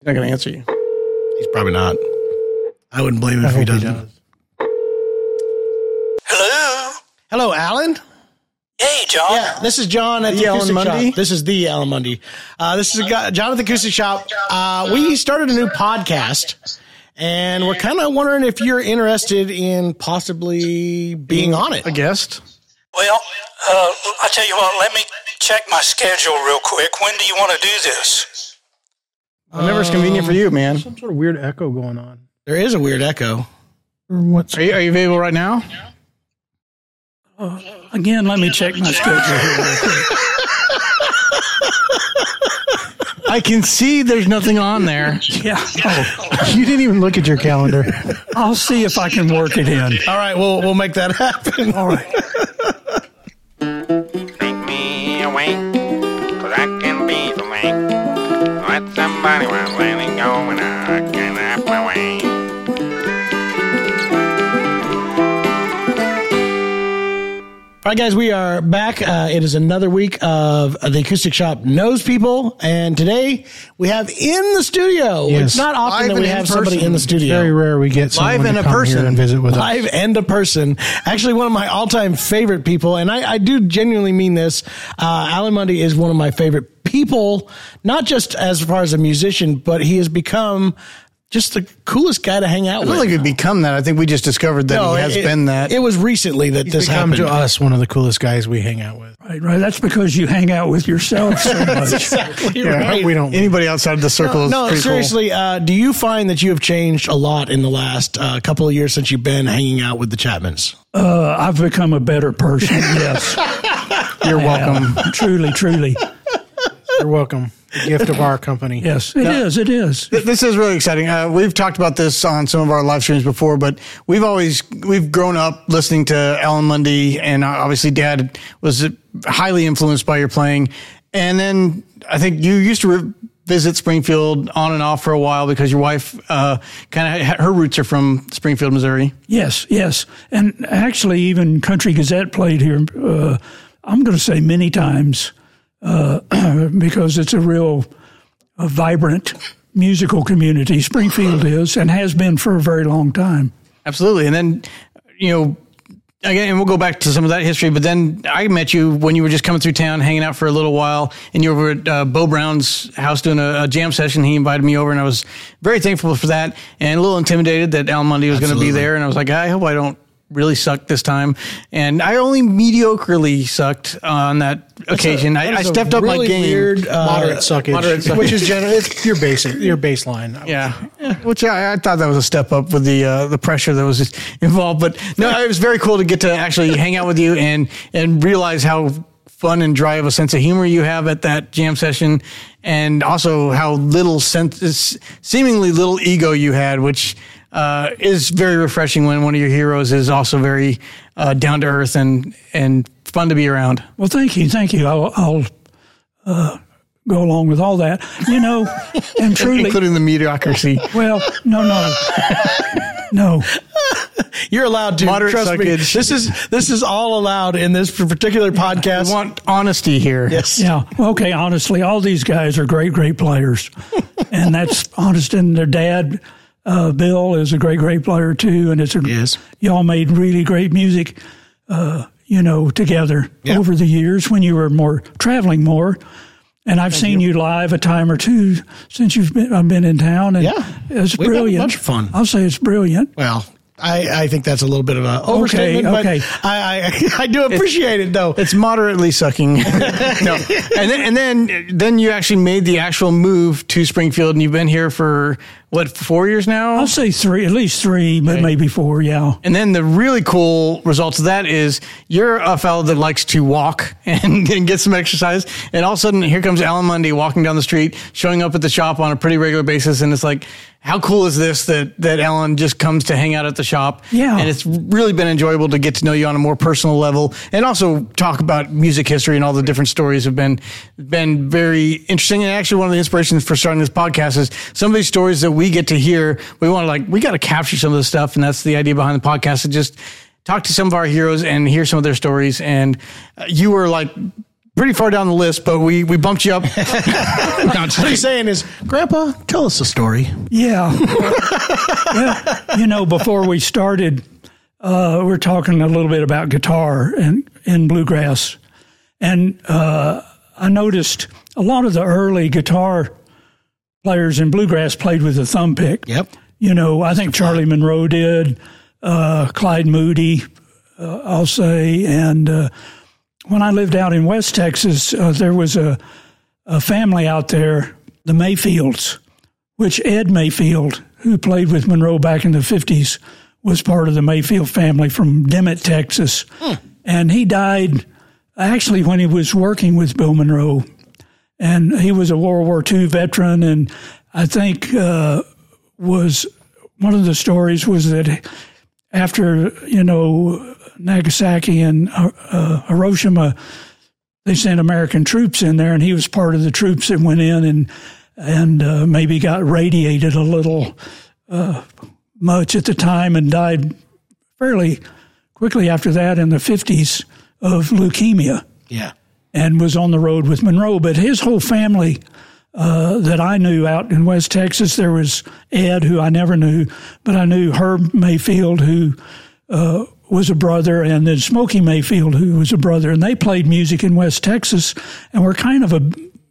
not going to answer you. He's probably not. I wouldn't blame him if he doesn't. Hello? Hello, Alan? Hey, John. Yeah, this is John at the Acoustic Shop. This is the Alan Mundy. This is John at the Acoustic Shop. We started a new podcast, and we're kind of wondering if you're interested in possibly being on it. A guest? Well, I tell you what, let me check my schedule real quick. When do you want to do this? Whenever's convenient for you, man. Some sort of weird echo going on. There is a weird echo. Are you available right now? Again, let me check my schedule here real quick. I can see there's nothing on there. Yeah. Oh, You didn't even look at your calendar. I'll see if I can work it in. All right, we'll make that happen. All right. Take me away, 'cause I can be the way. Let somebody while letting go and I can have my way. All right, guys, we are back. It is another week of the Acoustic Shop Knows People, and today we have in the studio. Yes. It's not often Live that we and in have somebody person. in the studio. Very rare we get someone Live and to a come person. here and visit with us. Live and a person. Actually, one of my all-time favorite people, and I do genuinely mean this. Alan Mundy is one of my favorite people, not just as far as a musician, but he has become just the coolest guy to hang out I with. don't think it'd become that. I think we just discovered that he has been that. It was recently that He's this become happened. to us one of the coolest guys we hang out with. Right. That's because you hang out with yourself so much. Exactly Yeah, right. we don't. Anybody outside the circle is No, pretty seriously, do you find that you have changed a lot in the last couple of years since you've been hanging out with the Chapmans? I've become a better person. Yes. cool. You're welcome. Truly, truly. You're welcome. The gift of our company. Yes, it is. It is. This is really exciting. We've talked about this on some of our live streams before, but we've grown up listening to Alan Mundy, and obviously Dad was highly influenced by your playing. And then I think you used to visit Springfield on and off for a while because your wife kind of her roots are from Springfield, Missouri. Yes, yes. And actually, even Country Gazette played here, I'm going to say many times, because it's a real vibrant musical community. Springfield is and has been for a very long time. Absolutely. And then, again, and we'll go back to some of that history, but then I met you when you were just coming through town, hanging out for a little while, and you were at Bo Brown's house doing a jam session. He invited me over, and I was very thankful for that and a little intimidated that Alan Mundy was going to be there. And I was like, I hope I don't really suck this time. And I only mediocrely sucked on that occasion. I stepped up my game. Weird, Moderate suckage. Which is generally, it's your baseline. Yeah. Which I thought that was a step up with the pressure that was involved. But no, it was very cool to get to actually hang out with you and realize how fun and dry of a sense of humor you have at that jam session, and also how seemingly little ego you had, which is very refreshing when one of your heroes is also very down to earth and fun to be around. Well, thank you. I'll go along with all that, and truly, including the mediocrity. Well, no. You're allowed to. Moderate Trust me. suckage. This is all allowed in this particular podcast. We want honesty here. Yes. Yeah. Okay. Honestly, all these guys are great, great players, and that's honest. And their dad, Bill, is a great player too, and y'all made really great music, together over the years when you were traveling more. And I've seen you live a time or two since I've been in town, and it's brilliant. We've had a bunch of fun. I'll say it's brilliant. Well, I think that's a little bit of an overstatement, okay. But I do appreciate it, though. It's moderately sucking. No. And then you actually made the actual move to Springfield, and you've been here for, 4 years now? I'll say at least three, but maybe 4, yeah. And then the really cool results of that is you're a fellow that likes to walk and get some exercise, and all of a sudden here comes Alan Mundy walking down the street, showing up at the shop on a pretty regular basis, and it's like, how cool is this that Alan just comes to hang out at the shop? Yeah. And it's really been enjoyable to get to know you on a more personal level and also talk about music history, and all the different stories have been very interesting. And actually one of the inspirations for starting this podcast is some of these stories that we get to hear, we got to capture some of the stuff. And that's the idea behind the podcast, to just talk to some of our heroes and hear some of their stories. And you were like pretty far down the list, but we bumped you up. What he's saying is, Grandpa, tell us a story. Yeah. Well, before we started, we're talking a little bit about guitar and in bluegrass. And I noticed a lot of the early guitar players in bluegrass played with a thumb pick. Yep. I think Charlie Monroe did, Clyde Moody, I'll say. And when I lived out in West Texas, there was a family out there, the Mayfields, which Ed Mayfield, who played with Monroe back in the 50s, was part of the Mayfield family from Dimmitt, Texas. And he died actually when he was working with Bill Monroe. And he was a World War II veteran, and I think was one of the stories was that after, Nagasaki and Hiroshima, they sent American troops in there, and he was part of the troops that went in and maybe got radiated a little much at the time and died fairly quickly after that in the 50s of leukemia. Yeah. And was on the road with Monroe. But his whole family that I knew out in West Texas, there was Ed, who I never knew, but I knew Herb Mayfield, who was a brother, and then Smokey Mayfield, who was a brother. And they played music in West Texas and were kind of a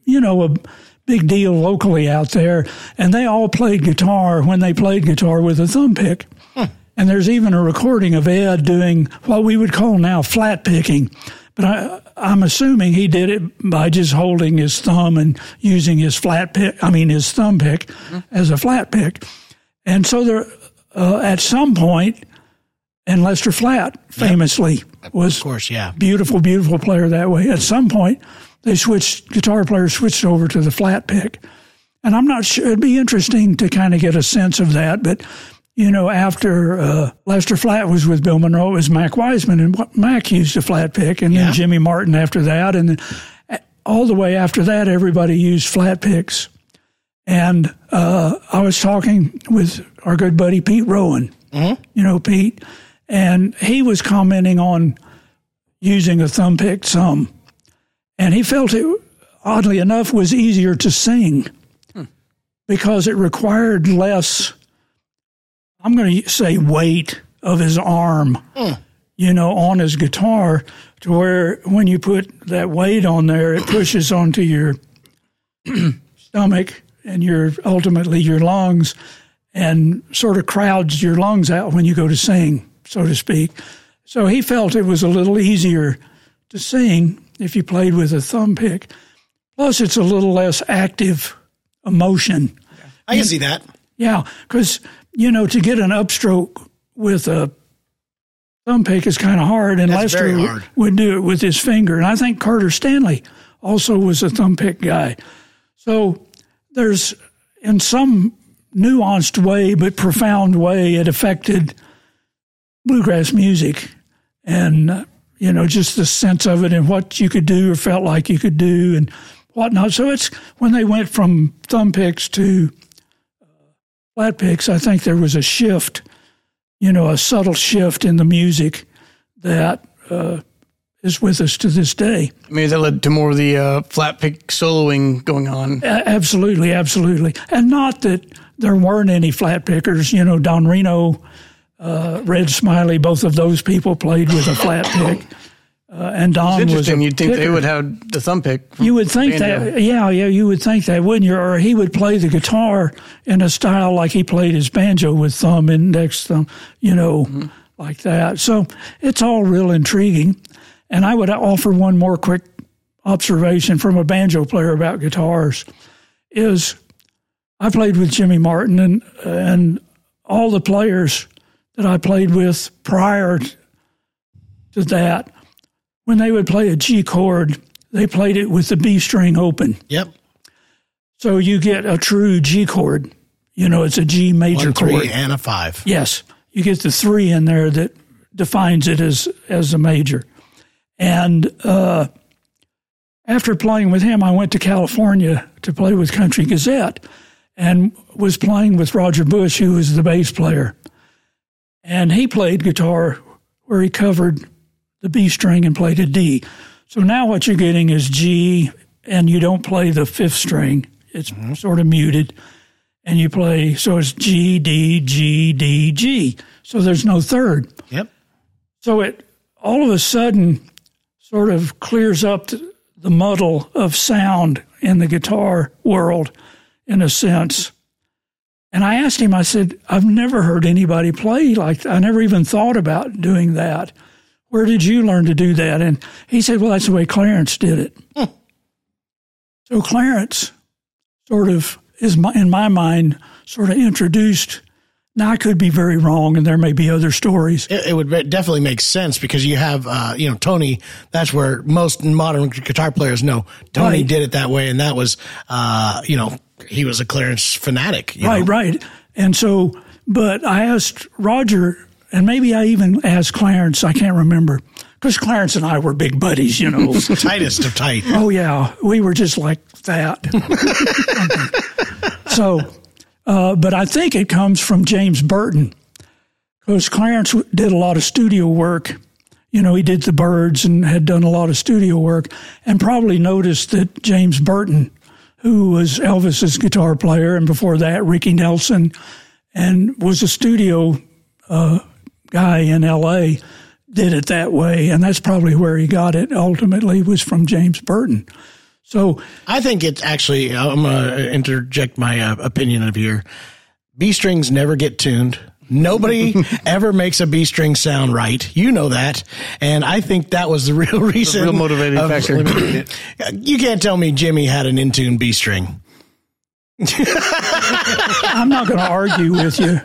big deal locally out there. And they all played guitar when they played guitar with a thumb pick. And there's even a recording of Ed doing what we would call now flat picking. But I'm assuming he did it by just holding his thumb and using his his thumb pick as a flat pick. And so there, at some point, and Lester Flatt famously was, of course, beautiful, beautiful player that way. At some point, guitar players switched over to the flat pick. And I'm not sure, it'd be interesting to kind of get a sense of that, but after Lester Flatt was with Bill Monroe, it was Mac Wiseman, and Mac used a flat pick, and then Jimmy Martin after that, and then all the way after that, everybody used flat picks. And I was talking with our good buddy Pete Rowan, Pete, and he was commenting on using a thumb pick some, and he felt it, oddly enough, was easier to sing because it required less, I'm going to say, weight of his arm, on his guitar, to where when you put that weight on there, it pushes onto your stomach and ultimately your lungs, and sort of crowds your lungs out when you go to sing, so to speak. So he felt it was a little easier to sing if you played with a thumb pick. Plus, it's a little less active emotion. I can see that. Yeah, because, to get an upstroke with a thumb pick is kind of hard, and That's Lester would do it with his finger. And I think Carter Stanley also was a thumb pick guy. So there's, in some nuanced way but profound way, it affected bluegrass music and, just the sense of it and what you could do or felt like you could do and whatnot. So it's when they went from thumb picks to flat picks, I think there was a shift, a subtle shift in the music that is with us to this day. Maybe that led to more of the flat pick soloing going on. Absolutely, absolutely. And not that there weren't any flat pickers. Don Reno, Red Smiley, both of those people played with a flat pick. And Don it's was interesting. a You'd think picker. they would have the thumb pick. You would think that, you would think that, wouldn't you? Or he would play the guitar in a style like he played his banjo with thumb, index thumb, like that. So it's all real intriguing. And I would offer one more quick observation from a banjo player about guitars is I played with Jimmy Martin and all the players that I played with prior to that, when they would play a G chord, they played it with the B string open. Yep. So you get a true G chord. It's a G major 1, 3, chord. and a 5. Yes. You get the 3 in there that defines it as a major. And after playing with him, I went to California to play with Country Gazette and was playing with Roger Bush, who was the bass player. And he played guitar where he covered the B string and played a D. So now what you're getting is G, and you don't play the fifth string. It's sort of muted. And you play, so it's G, D, G, D, G. So there's no third. Yep. So it all of a sudden sort of clears up the muddle of sound in the guitar world in a sense. And I asked him, I said, I've never heard anybody play like that. I never even thought about doing that. Where did you learn to do that? And he said, well, that's the way Clarence did it. So Clarence sort of is, in my mind, sort of introduced. Now, I could be very wrong, and there may be other stories. It would definitely make sense because you have, Tony, that's where most modern guitar players know Tony Right. did it that way, and that was, he was a Clarence fanatic. Right. And so, but I asked Roger, and maybe I even asked Clarence, I can't remember, because Clarence and I were big buddies, Tightest of tight. Oh, yeah, we were just like that. So, but I think it comes from James Burton, because Clarence did a lot of studio work. He did the Byrds and had done a lot of studio work, and probably noticed that James Burton, who was Elvis's guitar player, and before that, Ricky Nelson, and was a studio guy in L.A., did it that way, and that's probably where he got it. Ultimately, was from James Burton. So I think it's actually, I'm going to interject my opinion of here. B strings never get tuned. Nobody ever makes a B string sound right. You know that. And I think that was the real reason. The real motivating factor. You can't tell me Jimmy had an in-tune B string. I'm not going to argue with you.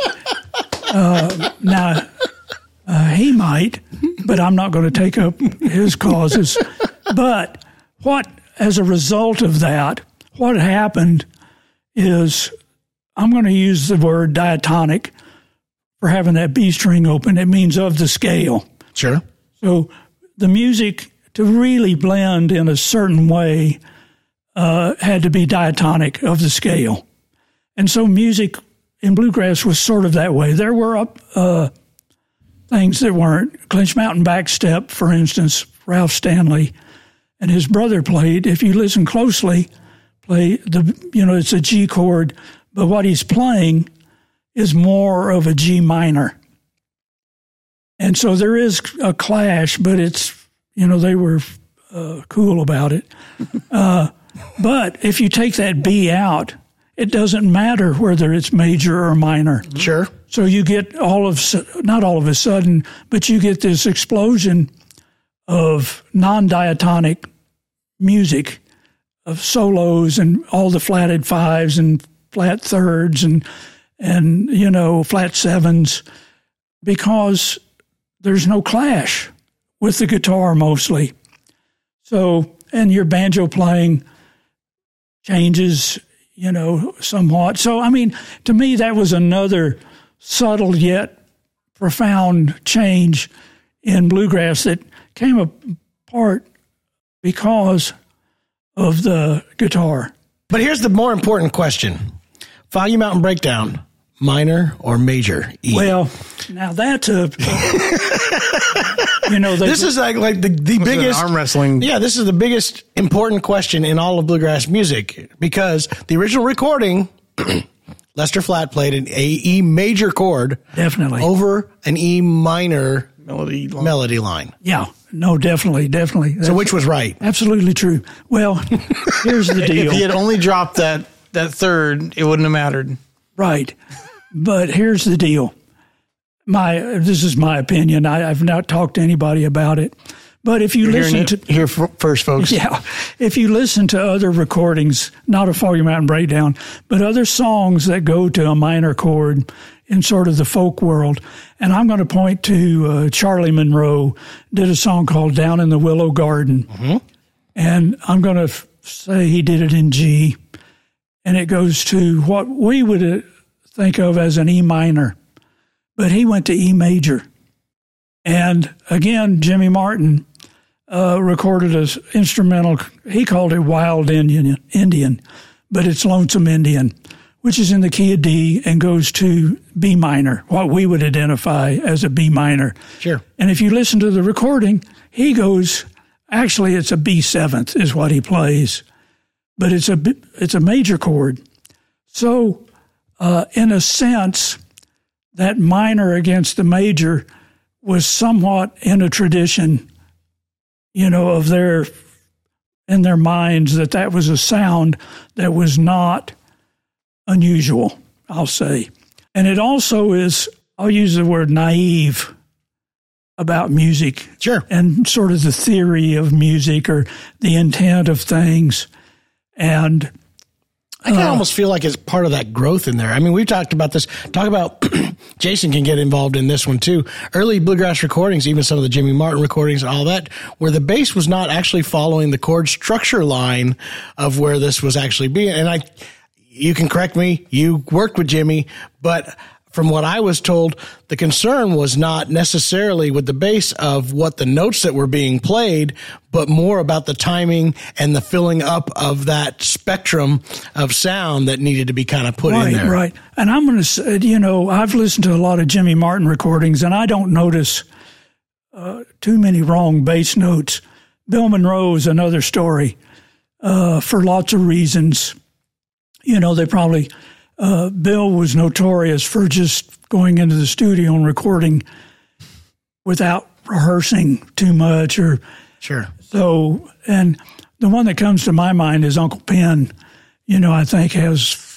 Now, he might, but I'm not going to take up his causes. But as a result of that, what happened is, I'm going to use the word diatonic for having that B string open. It means of the scale. Sure. So the music, to really blend in a certain way, had to be diatonic of the scale. And so music in bluegrass was sort of that way. There were things that weren't. Clinch Mountain Backstep, for instance, Ralph Stanley and his brother played. If you listen closely, it's a G chord, but what he's playing is more of a G minor. And so there is a clash, but it's, they were cool about it. But if you take that B out, it doesn't matter whether it's major or minor. Sure. So you get not all of a sudden, but you get this explosion of non-diatonic music, of solos and all the flatted fives and flat thirds and flat sevens, because there's no clash with the guitar mostly. So, and your banjo playing changes, somewhat. So, to me, that was another subtle yet profound change in bluegrass that came apart because of the guitar. But here's the more important question. Foggy Mountain Breakdown, minor or major E? Well, now that's this is like the biggest arm wrestling. Yeah, this is the biggest important question in all of bluegrass music, because the original recording, Lester Flatt played an E major chord definitely over an E minor Melody line. Yeah, no, definitely. So which was right? Absolutely true. Well, here's the deal. If he had only dropped that third, it wouldn't have mattered. Right. But here's the deal. This is my opinion. I've not talked to anybody about it. But if you listen to... Here first, folks. Yeah. If you listen to other recordings, not a Foggy Mountain Breakdown, but other songs that go to a minor chord in sort of the folk world, and I'm going to point to Charlie Monroe did a song called Down in the Willow Garden. Mm-hmm. And I'm going to say he did it in G. And it goes to what we would think of as an E minor. But he went to E major. And again, Jimmy Martin recorded an instrumental. He called it Wild Indian, but it's Lonesome Indian, which is in the key of D and goes to B minor, what we would identify as a B minor. Sure. And if you listen to the recording, he goes Actually, it's a B7th is what he plays, but it's a major chord. So, in a sense, that minor against the major was somewhat in a tradition, of in their minds that was a sound that was not unusual, I'll say. And it also is, I'll use the word naive about music. Sure. And sort of the theory of music or the intent of things. And I can almost feel like it's part of that growth in there. I mean, we've talked about this. Talk about Jason can get involved in this one too. Early bluegrass recordings, even some of the Jimmy Martin recordings and all that, where the bass was not actually following the chord structure line of where this was actually being. And you can correct me, you worked with Jimmy, but from what I was told, the concern was not necessarily with the bass of what the notes that were being played, but more about the timing and the filling up of that spectrum of sound that needed to be kind of put in there. Right. And I'm going to say, I've listened to a lot of Jimmy Martin recordings, and I don't notice too many wrong bass notes. Bill Monroe is another story for lots of reasons. They probably... Bill was notorious for just going into the studio and recording without rehearsing too much or sure. So, and the one that comes to my mind is Uncle Pen, I think has,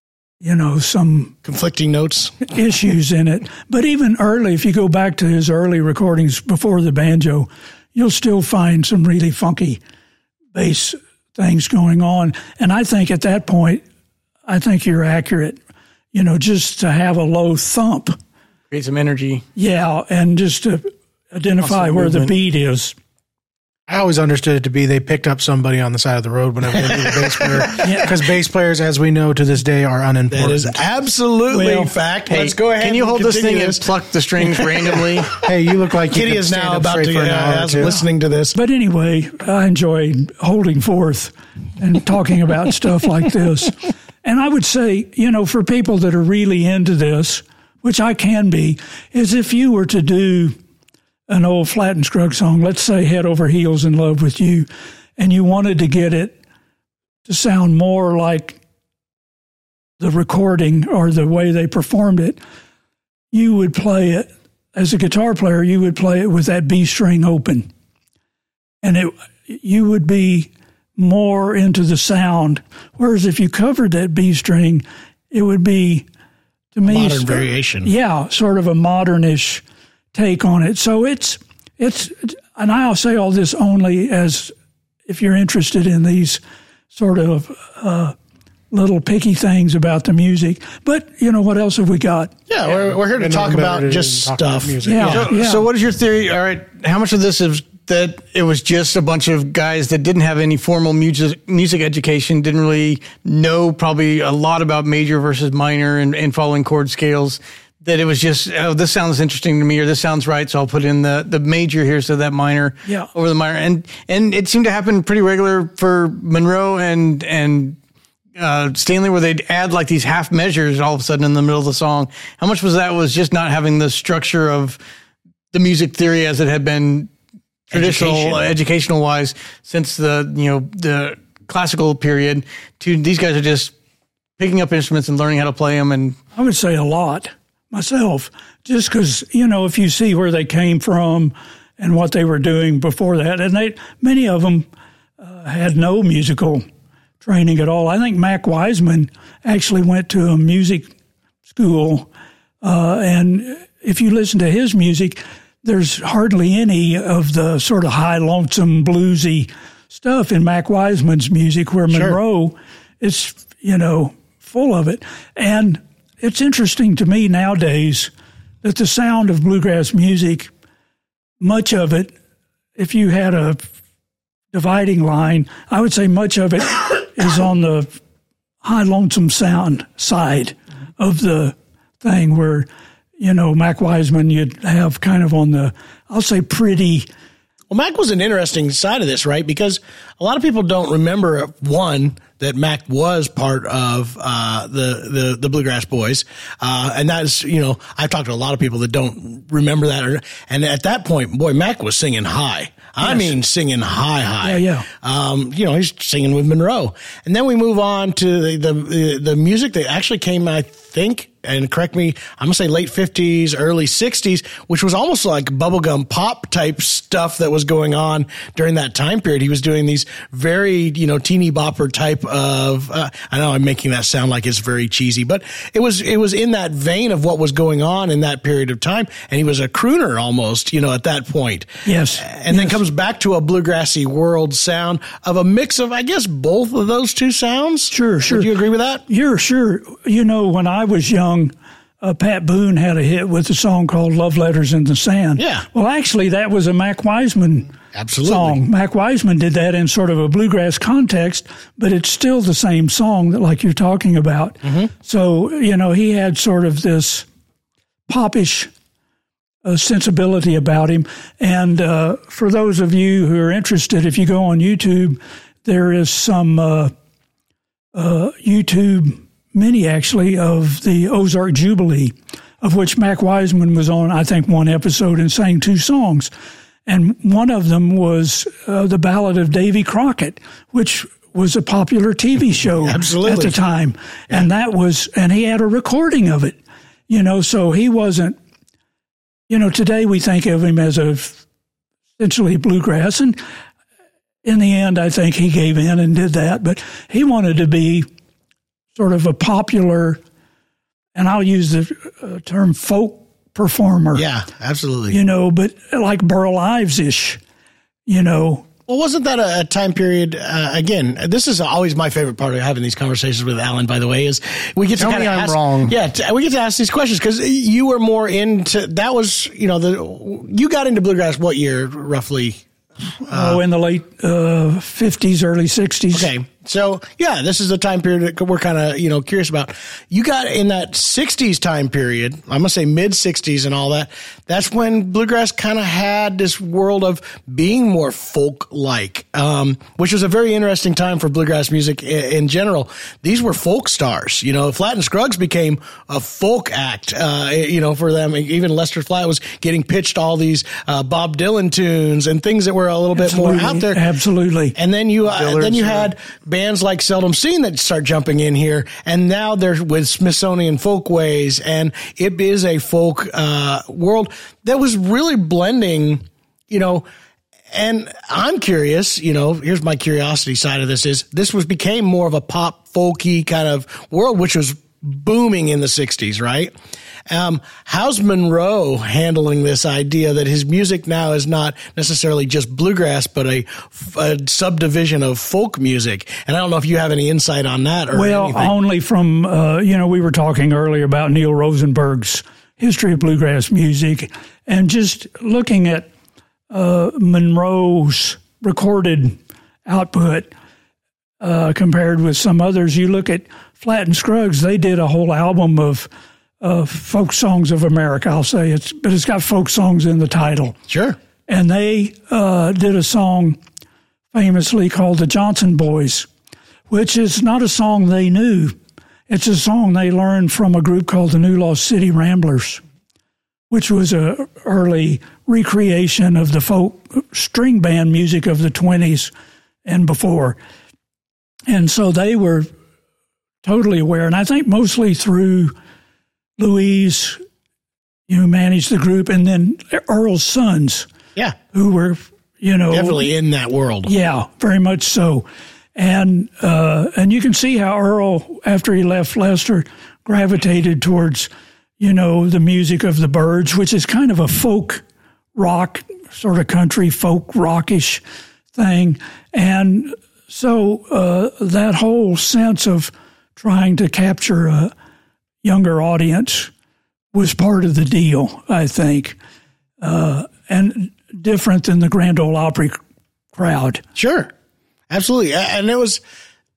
some conflicting notes issues in it. But even early, if you go back to his early recordings before the banjo, you'll still find some really funky bass things going on. And I think at that point, I think you're accurate, just to have a low thump. Create some energy. Yeah, and just to identify where the beat is. I always understood it to be they picked up somebody on the side of the road whenever they needed a bass player. Because bass players, as we know to this day, are unimportant. That is absolutely fact. Hey, let's go ahead. Can you hold this thing this. and pluck the strings randomly? Hey, you look like Kitty you is could stand now up about straight to for an hour or two. listening to this. But anyway, I enjoy holding forth and talking about stuff like this. And I would say, for people that are really into this, which I can be, is if you were to do an old Flatt and Scruggs song, let's say Head Over Heels in Love with You, and you wanted to get it to sound more like the recording or the way they performed it, you would play it, as a guitar player, you would play it with that B string open. And you would be more into the sound. Whereas if you covered that B string, it would be, to me, modern variation. Yeah, sort of a modernish take on it. So it's, and I'll say all this only as if you're interested in these sort of little picky things about the music. But what else have we got? Yeah, we're here to talk about just stuff. So what is your theory? All right, how much of this is that it was just a bunch of guys that didn't have any formal music education, didn't really know probably a lot about major versus minor and following chord scales, that it was just, this sounds interesting to me, or this sounds right, so I'll put in the major here, so that minor over the minor. And it seemed to happen pretty regular for Monroe and Stanley, where they'd add like these half measures all of a sudden in the middle of the song. How much was that was just not having the structure of the music theory as it had been traditional, educational wise, since the classical period, to these guys are just picking up instruments and learning how to play them? And I would say a lot myself, just because, if you see where they came from and what they were doing before that, and many of them had no musical training at all. I think Mac Wiseman actually went to a music school, and if you listen to his music, there's hardly any of the sort of high, lonesome, bluesy stuff in Mac Wiseman's music, where Monroe is, full of it. And it's interesting to me nowadays that the sound of bluegrass music, much of it, if you had a dividing line, I would say much of it is on the high, lonesome sound side of the thing, where, Mac Wiseman, you'd have kind of on the, I'll say, pretty. Well, Mac was an interesting side of this, right? Because a lot of people don't remember, one, that Mac was part of the Bluegrass Boys, and that's I've talked to a lot of people that don't remember that, and at that point, boy, Mac was singing high. I mean, singing high. Yeah. He's singing with Monroe, and then we move on to the music that actually came, I think, and correct me, I'm going to say late 50s, early 60s, which was almost like bubblegum pop type stuff that was going on during that time period. He was doing these very, teeny bopper type of, I know I'm making that sound like it's very cheesy, but it was in that vein of what was going on in that period of time. And he was a crooner almost, at that point. Yes. And then comes back to a bluegrassy world sound of a mix of, I guess, both of those two sounds. Sure. Would you agree with that? Yeah, sure. When I was young, Pat Boone had a hit with a song called Love Letters in the Sand. Yeah. Well, actually, that was a Mac Wiseman song. Mac Wiseman did that in sort of a bluegrass context, but it's still the same song that, like you're talking about. Mm-hmm. So, he had sort of this popish sensibility about him. And for those of you who are interested, if you go on YouTube, there is some YouTube mini, actually, of the Ozark Jubilee, of which Mac Wiseman was on, I think, one episode and sang 2 songs. And one of them was the Ballad of Davy Crockett, which was a popular TV show at the time. Yeah. And he had a recording of it, so he wasn't, today we think of him as essentially bluegrass. And in the end, I think he gave in and did that, but he wanted to be sort of a popular, and I'll use the term folk performer. Yeah, absolutely. But like Burl Ives-ish, Well, wasn't that a time period, again, this is always my favorite part of having these conversations with Alan, by the way, is we get to kind of ask. Wrong. Yeah, we get to ask these questions because you were more into, that was, you got into bluegrass what year, roughly? In the late 50s, early 60s. Okay. So, yeah, this is the time period that we're kind of, curious about. You got in that 60s time period, I'm going to say mid-60s and all that, that's when bluegrass kind of had this world of being more folk-like, which was a very interesting time for bluegrass music in general. These were folk stars. Flatt and Scruggs became a folk act, for them. Even Lester Flatt was getting pitched all these Bob Dylan tunes and things that were a little bit more out there. Absolutely. And then you had bands like Seldom Seen that start jumping in here, and now they're with Smithsonian Folkways, and it is a folk world that was really blending, and I'm curious, here's my curiosity side of this became more of a pop folky kind of world, which was booming in the 60s, right? How's Monroe handling this idea that his music now is not necessarily just bluegrass, but a subdivision of folk music? And I don't know if you have any insight on that. Only from, we were talking earlier about Neil Rosenberg's history of bluegrass music, and just looking at Monroe's recorded output compared with some others. You look at Flatt and Scruggs, they did a whole album of folk songs of America, I'll say. But it's got folk songs in the title. Sure. And they did a song famously called The Johnson Boys, which is not a song they knew. It's a song they learned from a group called the New Lost City Ramblers, which was a early recreation of the folk string band music of the 20s and before. And so they were totally aware, and I think mostly through Louise, who managed the group, and then Earl's sons, who were, definitely in that world. Yeah, very much so. And you can see how Earl, after he left Lester, gravitated towards, the music of the Byrds, which is kind of a folk rock, sort of country folk rockish thing. And so that whole sense of trying to capture a younger audience was part of the deal, I think, and different than the Grand Ole Opry crowd. Sure, absolutely. And it was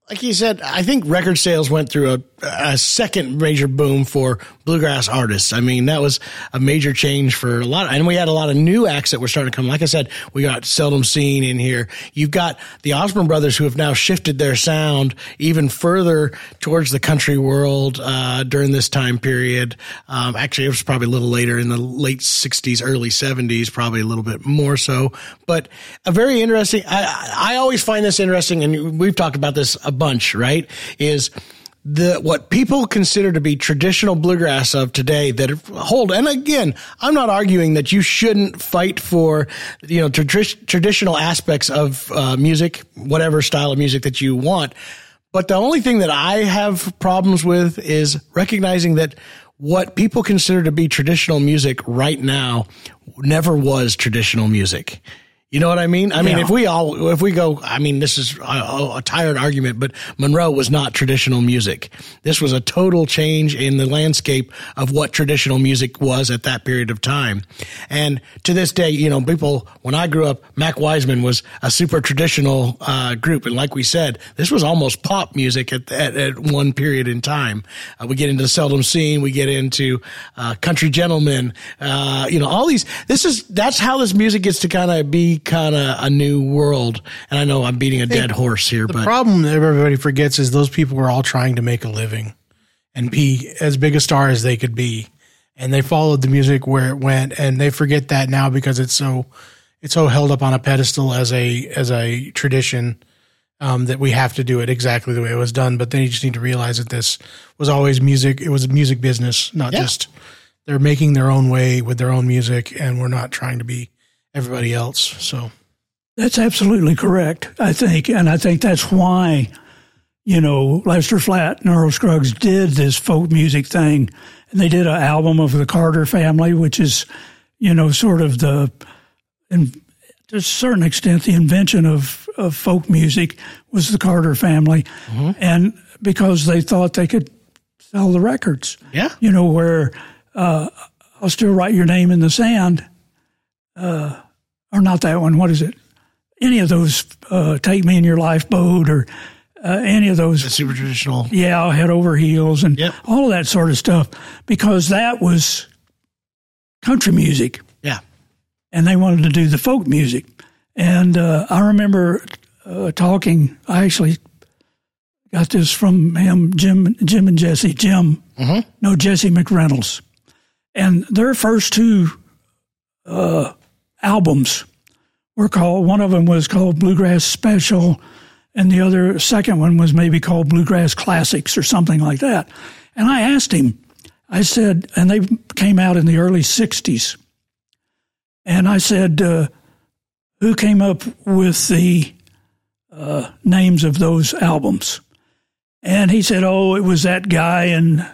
Like you said, I think record sales went through a second major boom for bluegrass artists. I mean, that was a major change for a lot. And we had a lot of new acts that were starting to come. Like I said, we got Seldom Seen in here. You've got the Osborne Brothers, who have now shifted their sound even further towards the country world during this time period. Actually, it was probably a little later in the late 60s, early 70s, probably a little bit more so. But a very interesting, I always find this interesting, and we've talked about this a bunch, right? Is what people consider to be traditional bluegrass of today that hold. And again, I'm not arguing that you shouldn't fight for, traditional aspects of music, whatever style of music that you want. But the only thing that I have problems with is recognizing that what people consider to be traditional music right now never was traditional music. You know what I mean? I mean, if we go, I mean, this is a tired argument, but Monroe was not traditional music. This was a total change in the landscape of what traditional music was at that period of time. And to this day, people, when I grew up, Mac Wiseman was a super traditional group. And like we said, this was almost pop music at one period in time. We get into the Seldom Seen, we get into Country Gentlemen, all these, that's how this music gets to kind of be a new world. And I know I'm beating a dead horse here, but the problem that everybody forgets is those people were all trying to make a living and be as big a star as they could be. And they followed the music where it went, and they forget that now because it's so held up on a pedestal as a tradition, that we have to do it exactly the way it was done. But then you just need to realize that this was always music. It was a music business, not just they're making their own way with their own music, and we're not trying to be everybody else. So that's absolutely correct, I think. And I think that's why, Lester Flatt and Earl Scruggs did this folk music thing. And they did an album of the Carter family, which is, sort of to a certain extent, the invention of folk music was the Carter family. Mm-hmm. And because they thought they could sell the records. Yeah. Where I'll Still Write Your Name in the Sand, or not that one, what is it? Any of those, Take Me in Your Lifeboat, or any of those. The super traditional. Yeah, Head Over Heels, and all of that sort of stuff, because that was country music. Yeah. And they wanted to do the folk music. And I remember talking, I actually got this from him, Jim and Jesse. Jesse McReynolds. And their first two albums were called, one of them was called Bluegrass Special, and the second one was maybe called Bluegrass Classics or something like that. And I asked him, I said, and they came out in the early 60s. And I said, who came up with the names of those albums? And he said, it was that guy in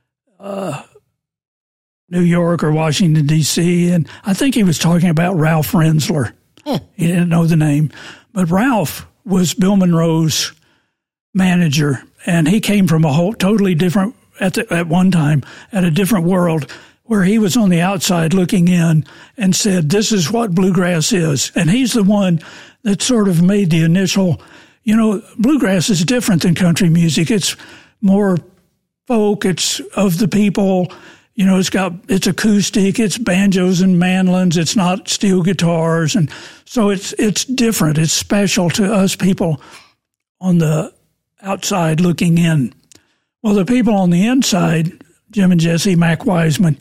New York or Washington, D.C., and I think he was talking about Ralph Rensler. He didn't know the name. But Ralph was Bill Monroe's manager, and he came from a whole totally different, at one time, at a different world, where he was on the outside looking in and said, this is what bluegrass is. And he's the one that sort of made the initial, bluegrass is different than country music. It's more folk, it's of the people. It's acoustic, it's banjos and mandolins, it's not steel guitars. And so it's different. It's special to us people on the outside looking in. Well, the people on the inside, Jim and Jesse, Mac Wiseman,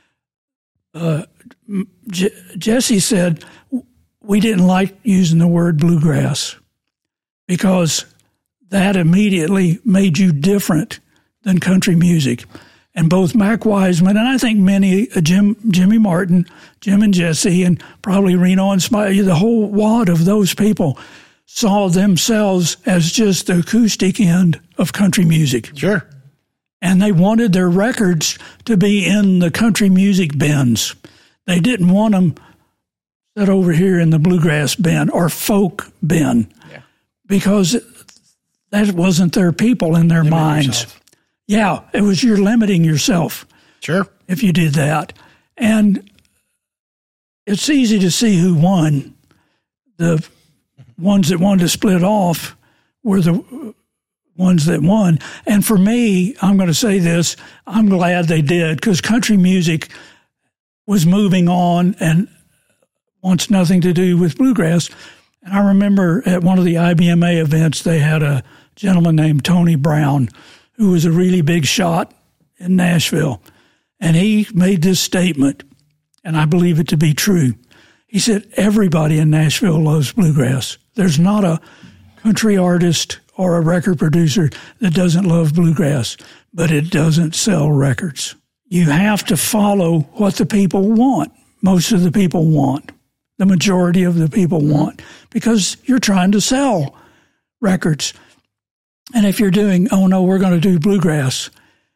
Jesse said, we didn't like using the word bluegrass because that immediately made you different than country music. And both Mac Wiseman and I think many, Jimmy Martin, Jim and Jesse, and probably Reno and Smiley, the whole wad of those people saw themselves as just the acoustic end of country music. Sure. And they wanted their records to be in the country music bins. They didn't want them set over here in the bluegrass bin or folk bin because that wasn't their people in their minds. Yourself. Yeah, it was you're limiting yourself. Sure. If you did that. And it's easy to see who won. The ones that wanted to split off were the ones that won. And for me, I'm going to say this, I'm glad they did, because country music was moving on and wants nothing to do with bluegrass. And I remember at one of the IBMA events, they had a gentleman named Tony Brown, who was a really big shot in Nashville. And he made this statement, and I believe it to be true. He said, everybody in Nashville loves bluegrass. There's not a country artist or a record producer that doesn't love bluegrass, but it doesn't sell records. You have to follow what the people want. Most of the people want. The majority of the people want, because you're trying to sell records. And if you're doing, oh no, we're going to do bluegrass,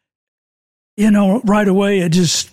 right away it just,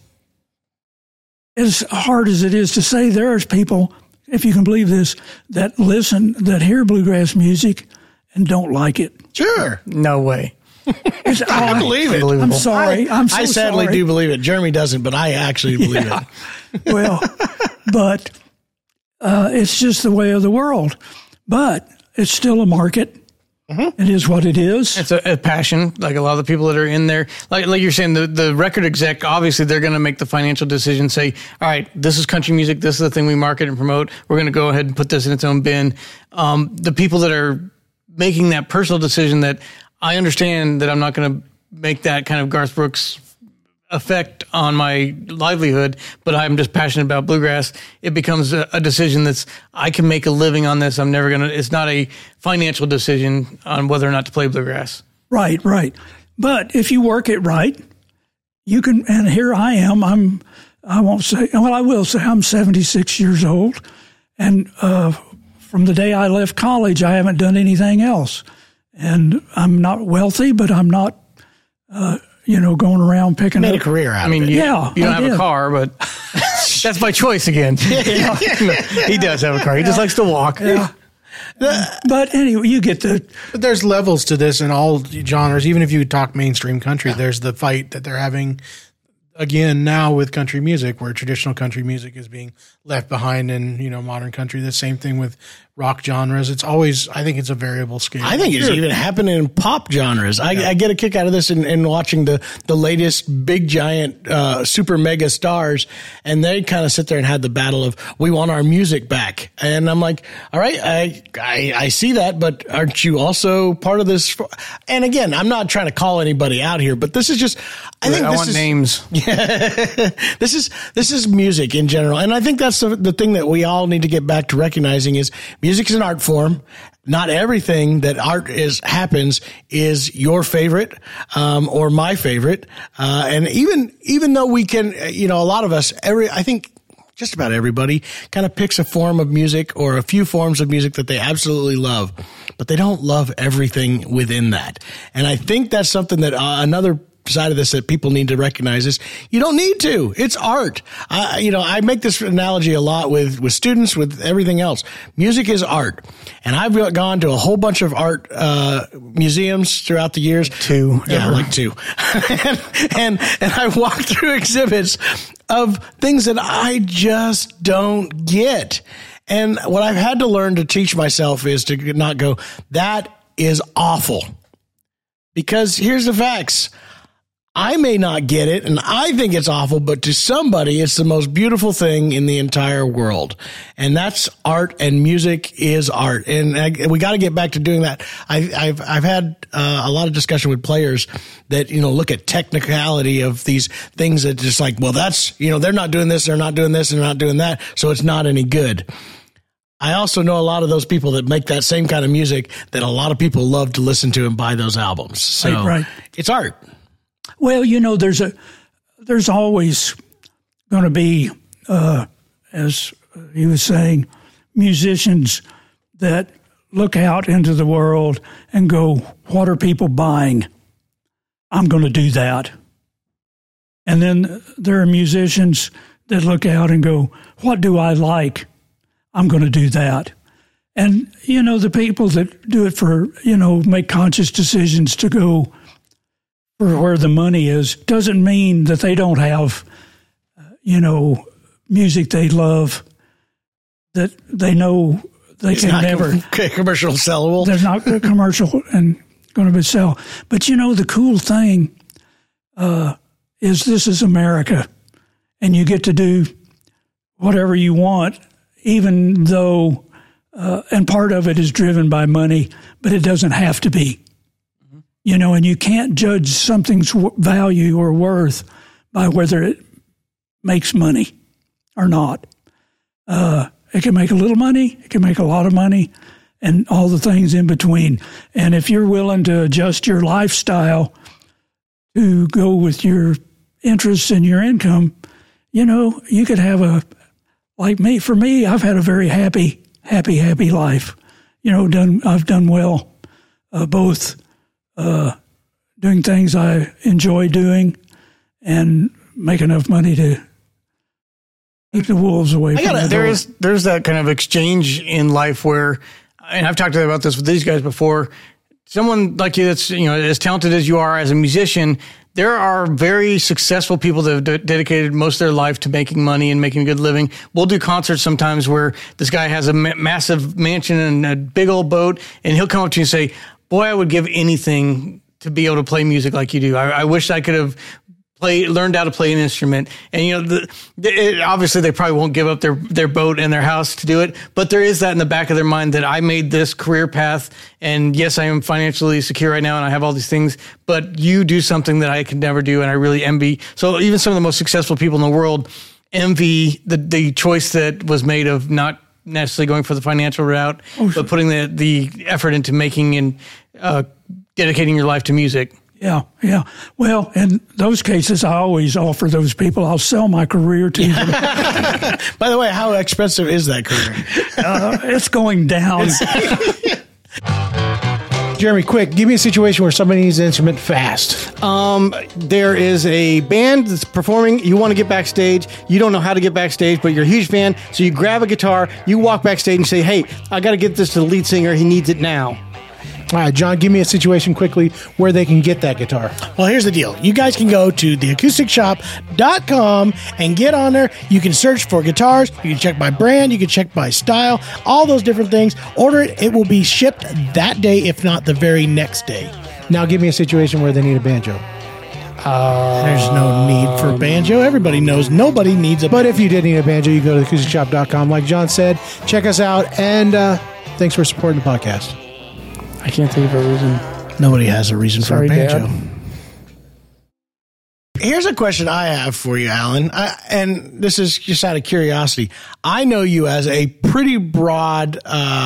as hard as it is to say, there's people, if you can believe this, that hear bluegrass music and don't like it. Sure. No way. I believe it. I'm sorry. I sadly do believe it. Jeremy doesn't, but I actually believe it. Well, but it's just the way of the world. But it's still a market. Mm-hmm. It is what it is. It's a passion. Like a lot of the people that are in there, like you're saying, the record exec, obviously they're going to make the financial decision, say, all right, this is country music. This is the thing we market and promote. We're going to go ahead and put this in its own bin. The people that are making that personal decision, that I understand that I'm not going to make that kind of Garth Brooks effect on my livelihood, but I'm just passionate about bluegrass. It becomes a decision that's, I can make a living on this. It's not a financial decision on whether or not to play bluegrass. Right. But if you work it right, you can, and here I am, I will say I'm 76 years old. And from the day I left college, I haven't done anything else. And I'm not wealthy, but I'm not, going around picking made up. a career out of it. You don't have a car, but that's my choice again. He does have a car. He just likes to walk. Yeah. But anyway, you get the... But there's levels to this in all genres. Even if you talk mainstream country, there's the fight that they're having again now with country music, where traditional country music is being left behind in, modern country. The same thing with rock genres. It's always, I think it's a variable scale. I think it's even happening in pop genres. I get a kick out of this in watching the latest big giant super mega stars, and they kind of sit there and had the battle of, we want our music back. And I'm like, all right, I see that, but aren't you also part of this? And again, I'm not trying to call anybody out here, but this is just, I want names. Yeah, this is music in general. And I think that's the thing that we all need to get back to recognizing is music is an art form. Not everything that art happens is your favorite, or my favorite. And even though we can, a lot of us, I think just about everybody kind of picks a form of music or a few forms of music that they absolutely love, but they don't love everything within that. And I think that's something that another side of this that people need to recognize is you don't need to. It's art. I make this analogy a lot with students, with everything else. Music is art. And I've gone to a whole bunch of art museums throughout the years. Two. Yeah, like two. and I walked through exhibits of things that I just don't get. And what I've had to learn to teach myself is to not go, that is awful. Because here's the facts. I may not get it, and I think it's awful, but to somebody, it's the most beautiful thing in the entire world. And that's art, and music is art. And we got to get back to doing that. I've had a lot of discussion with players that, look at technicality of these things that just like, well, that's, they're not doing this, they're not doing this, and they're not doing that, so it's not any good. I also know a lot of those people that make that same kind of music that a lot of people love to listen to and buy those albums. So right. It's art. Well, there's always going to be, as he was saying, musicians that look out into the world and go, what are people buying? I'm going to do that. And then there are musicians that look out and go, what do I like? I'm going to do that. And, the people that do it for, make conscious decisions to go for where the money is, doesn't mean that they don't have, music they love that they know they can never. Commercial sellable. They're not commercial and going to sell. But the cool thing is this is America, and you get to do whatever you want, even though, and part of it is driven by money, but it doesn't have to be. And you can't judge something's value or worth by whether it makes money or not. It can make a little money, it can make a lot of money, and all the things in between. And if you're willing to adjust your lifestyle to go with your interests and your income, you could have like me. For me, I've had a very happy life. I've done well, both doing things I enjoy doing and make enough money to keep the wolves away from the door. There's that kind of exchange in life where, and I've talked about this with these guys before, someone like you that's, as talented as you are as a musician, there are very successful people that have dedicated most of their life to making money and making a good living. We'll do concerts sometimes where this guy has a massive mansion and a big old boat, and he'll come up to you and say, boy, I would give anything to be able to play music like you do. I wish I could have learned how to play an instrument. And, obviously they probably won't give up their boat and their house to do it, but there is that in the back of their mind that I made this career path, and yes, I am financially secure right now and I have all these things, but you do something that I could never do, and I really envy. So even some of the most successful people in the world envy the choice that was made of not necessarily going for the financial route, but putting the effort into making and dedicating your life to music. Yeah. Well, in those cases, I always offer those people, I'll sell my career to them. By the way, how expensive is that career? It's going down. Jeremy, quick, give me a situation where somebody needs an instrument fast. There is a band that's performing. You want to get backstage. You don't know how to get backstage, but you're a huge fan. So you grab a guitar, you walk backstage and say, hey, I got to get this to the lead singer. He needs it now. All right, John, give me a situation quickly where they can get that guitar. Well, here's the deal. You guys can go to theacousticshop.com and get on there. You can search for guitars. You can check by brand. You can check by style. All those different things. Order it. It will be shipped that day, if not the very next day. Now give me a situation where they need a banjo. There's no need for a banjo. Everybody knows nobody needs a banjo. But if you did need a banjo, you go to theacousticshop.com. Like John said, check us out. And thanks for supporting the podcast. I can't think of a reason. Nobody has a reason for a banjo. Dad. Here's a question I have for you, Alan, and this is just out of curiosity. I know you as a pretty broad,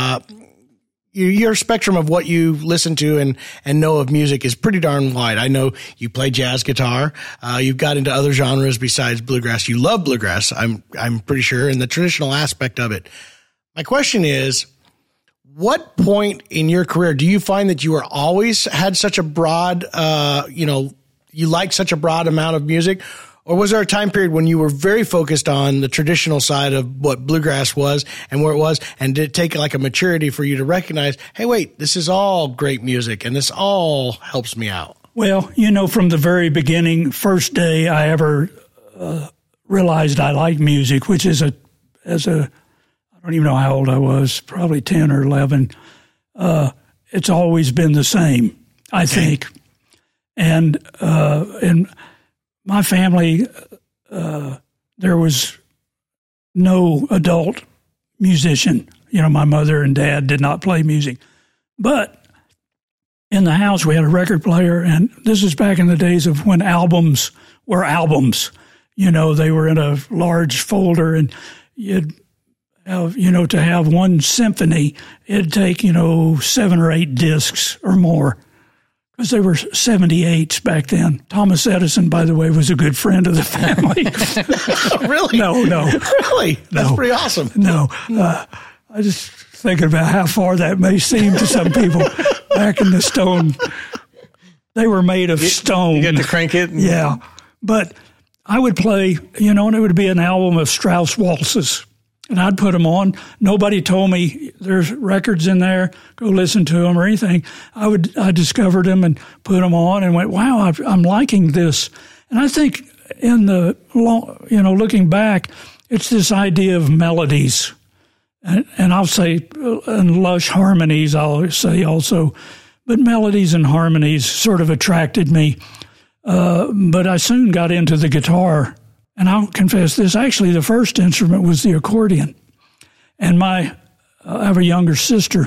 your spectrum of what you listen to and know of music is pretty darn wide. I know you play jazz guitar. You've got into other genres besides bluegrass. You love bluegrass, I'm pretty sure, and the traditional aspect of it. My question is, what point in your career do you find that you were always had such a broad, you like such a broad amount of music? Or was there a time period when you were very focused on the traditional side of what bluegrass was and where it was? And did it take like a maturity for you to recognize, hey, wait, this is all great music and this all helps me out? Well, from the very beginning, first day I ever realized I liked music, which is I don't even know how old I was, probably 10 or 11. It's always been the same, I think. And in my family, there was no adult musician. My mother and dad did not play music. But in the house, we had a record player, and this is back in the days of when albums were albums. They were in a large folder, and you'd have, to have one symphony, it'd take, 7 or 8 discs or more, because they were 78s back then. Thomas Edison, by the way, was a good friend of the family. Really? No. Really? That's No. pretty awesome. No. I just thinking about how far that may seem to some people back in the stone. They were made of stone. You get to crank it? Yeah. But I would play, and it would be an album of Strauss waltzes. And I'd put them on. Nobody told me there's records in there, go listen to them or anything. I discovered them and put them on and went, wow, I'm liking this. And I think in the looking back, it's this idea of melodies. And I'll say, and lush harmonies, I'll say also. but melodies and harmonies sort of attracted me. But I soon got into the guitar, and I'll confess this. Actually, the first instrument was the accordion. And I have a younger sister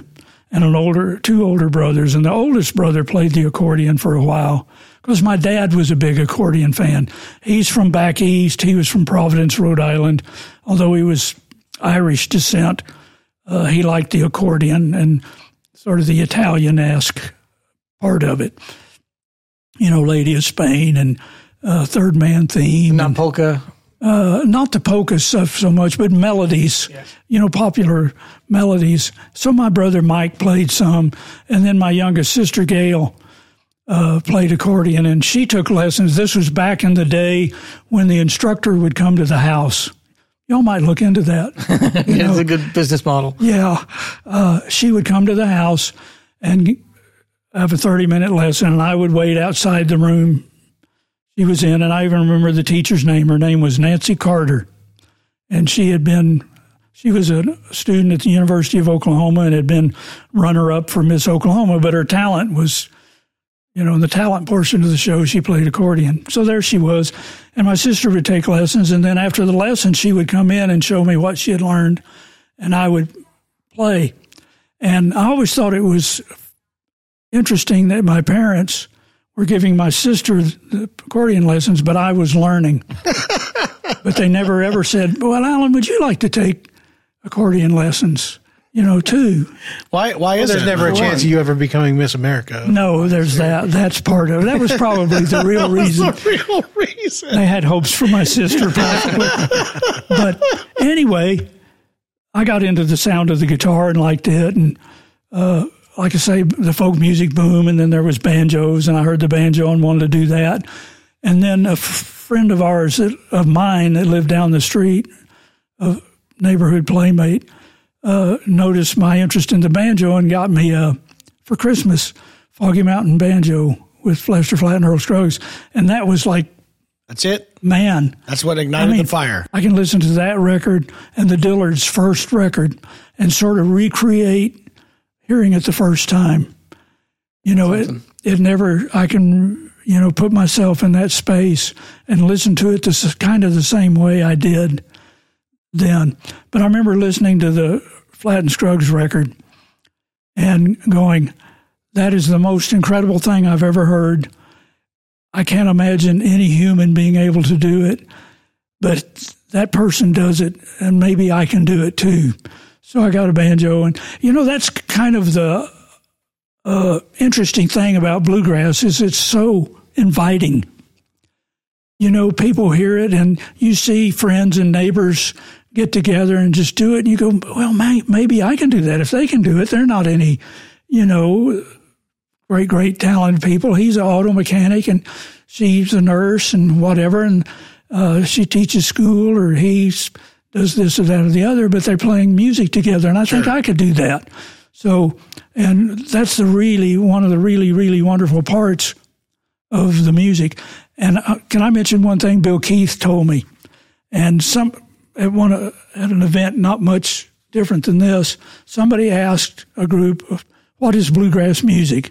and two older brothers, and the oldest brother played the accordion for a while because my dad was a big accordion fan. He's from back east. He was from Providence, Rhode Island. Although he was Irish descent, he liked the accordion and sort of the Italian-esque part of it. You know, Lady of Spain and Third Man Theme. Not polka. Not the polka stuff so much, but melodies, you know, popular melodies. So my brother Mike played some, and then my youngest sister Gail played accordion, and she took lessons. This was back in the day when the instructor would come to the house. Y'all might look into that. It's a good business model. Yeah. She would come to the house and have a 30-minute lesson, and I would wait outside the room she was in, and I even remember the teacher's name. Her name was Nancy Carter, and she was a student at the University of Oklahoma and had been runner-up for Miss Oklahoma, but her talent was, you know, in the talent portion of the show, she played accordion. So there she was, and my sister would take lessons, and then after the lesson, she would come in and show me what she had learned, and I would play. And I always thought it was interesting that my parents were giving my sister the accordion lessons, but I was learning. But they never ever said, well, Alan, would you like to take accordion lessons, you know, too? Why is There's it? never a chance of you ever becoming Miss America. No, there's that. That's part of it. That was probably the real reason. That's the real reason. They had hopes for my sister, possibly. But anyway, I got into the sound of the guitar and liked it. And like I say, the folk music boom, and then there was banjos, and I heard the banjo and wanted to do that. And then a friend of ours, of mine that lived down the street, a neighborhood playmate, noticed my interest in the banjo and got me, for Christmas, Foggy Mountain Banjo with Lester Flatt and Earl Scruggs. And that was like, that's it? Man. That's what ignited the fire. I can listen to that record and the Dillards' first record and sort of recreate hearing it the first time. You know, it never, I can, you know, put myself in that space and listen to it this kind of the same way I did then. But I remember listening to the Flatt and Scruggs record and going, that is the most incredible thing I've ever heard. I can't imagine any human being able to do it, but that person does it, and maybe I can do it too. So I got a banjo, and, you know, that's kind of the interesting thing about bluegrass is it's so inviting. You know, people hear it, and you see friends and neighbors get together and just do it, and you go, well, maybe I can do that. If they can do it, they're not any, you know, great talented people. He's an auto mechanic, and she's a nurse and whatever, and she teaches school, or he's does this or that or the other, but they're playing music together, and I think I could do that. So, and that's one of the really wonderful parts of the music. And can I mention one thing Bill Keith told me? And at an event not much different than this, somebody asked a group, what is bluegrass music?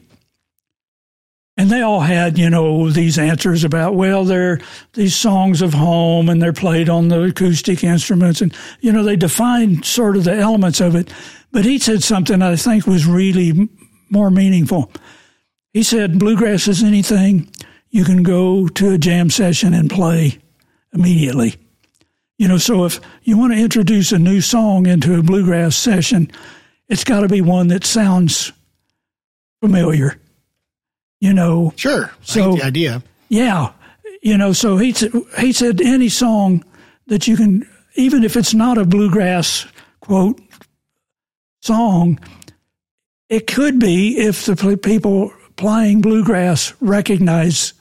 And they all had, you know, these answers about, well, they're these songs of home and they're played on the acoustic instruments. And, you know, they defined sort of the elements of it. But he said something I think was really more meaningful. He said, bluegrass is anything you can go to a jam session and play immediately. You know, so if you want to introduce a new song into a bluegrass session, it's got to be one that sounds familiar. You know, sure. So, I get the idea. Yeah. You know, so he said any song that you can, even if it's not a bluegrass, quote, song, it could be if the people playing bluegrass recognize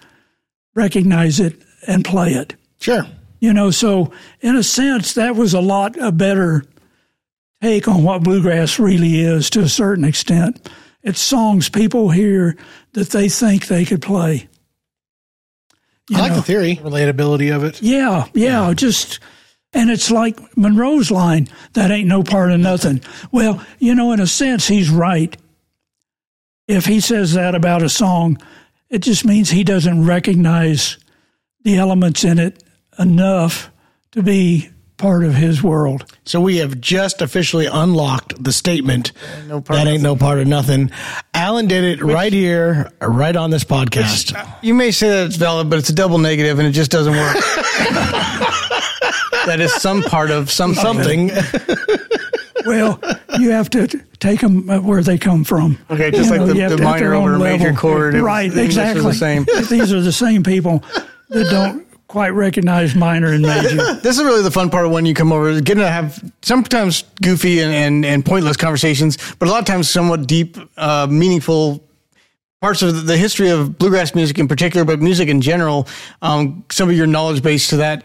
it and play it. Sure. You know, so in a sense, that was a better take on what bluegrass really is to a certain extent. It's songs people hear that they think they could play. I like the theory. Relatability of it. Yeah. And it's like Monroe's line, that ain't no part of nothing. Well, you know, in a sense, he's right. if he says that about a song, it just means he doesn't recognize the elements in it enough to be part of his world. So we have just officially unlocked the statement that ain't no part of nothing. Alan did it right here, right on this podcast. You may say that it's valid, but it's a double negative and it just doesn't work. That is some part of something. Well, you have to take them where they come from. Okay, just like the minor over a major chord. Right, exactly. The same. These are the same people that don't quite recognize minor and major. This is really the fun part of when you come over, getting to have sometimes goofy and pointless conversations, but a lot of times somewhat deep, meaningful parts of the history of bluegrass music in particular, but music in general, some of your knowledge base to that.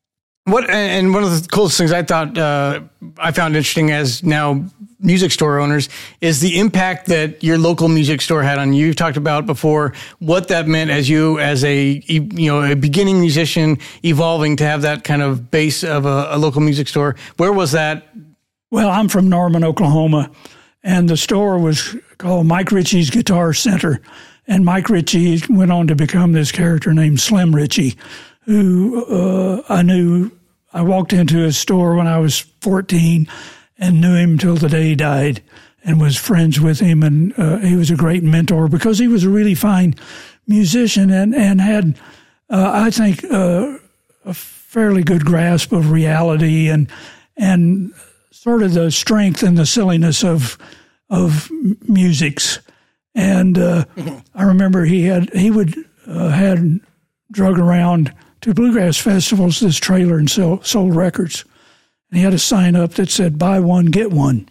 And one of the coolest things I thought I found interesting as now music store owners is the impact that your local music store had on you. You've talked about before what that meant as a beginning musician evolving to have that kind of base of a local music store. Where was that? Well, I'm from Norman, Oklahoma, and the store was called Mike Ritchie's Guitar Center. And Mike Ritchie went on to become this character named Slim Ritchie, who I knew. I walked into his store when I was 14 and knew him till the day he died and was friends with him. And he was a great mentor because he was a really fine musician and had, I think, a fairly good grasp of reality and sort of the strength and the silliness of musics. And I remember he would had drug around to bluegrass festivals this trailer and sold records. And he had a sign up that said, buy one, get one.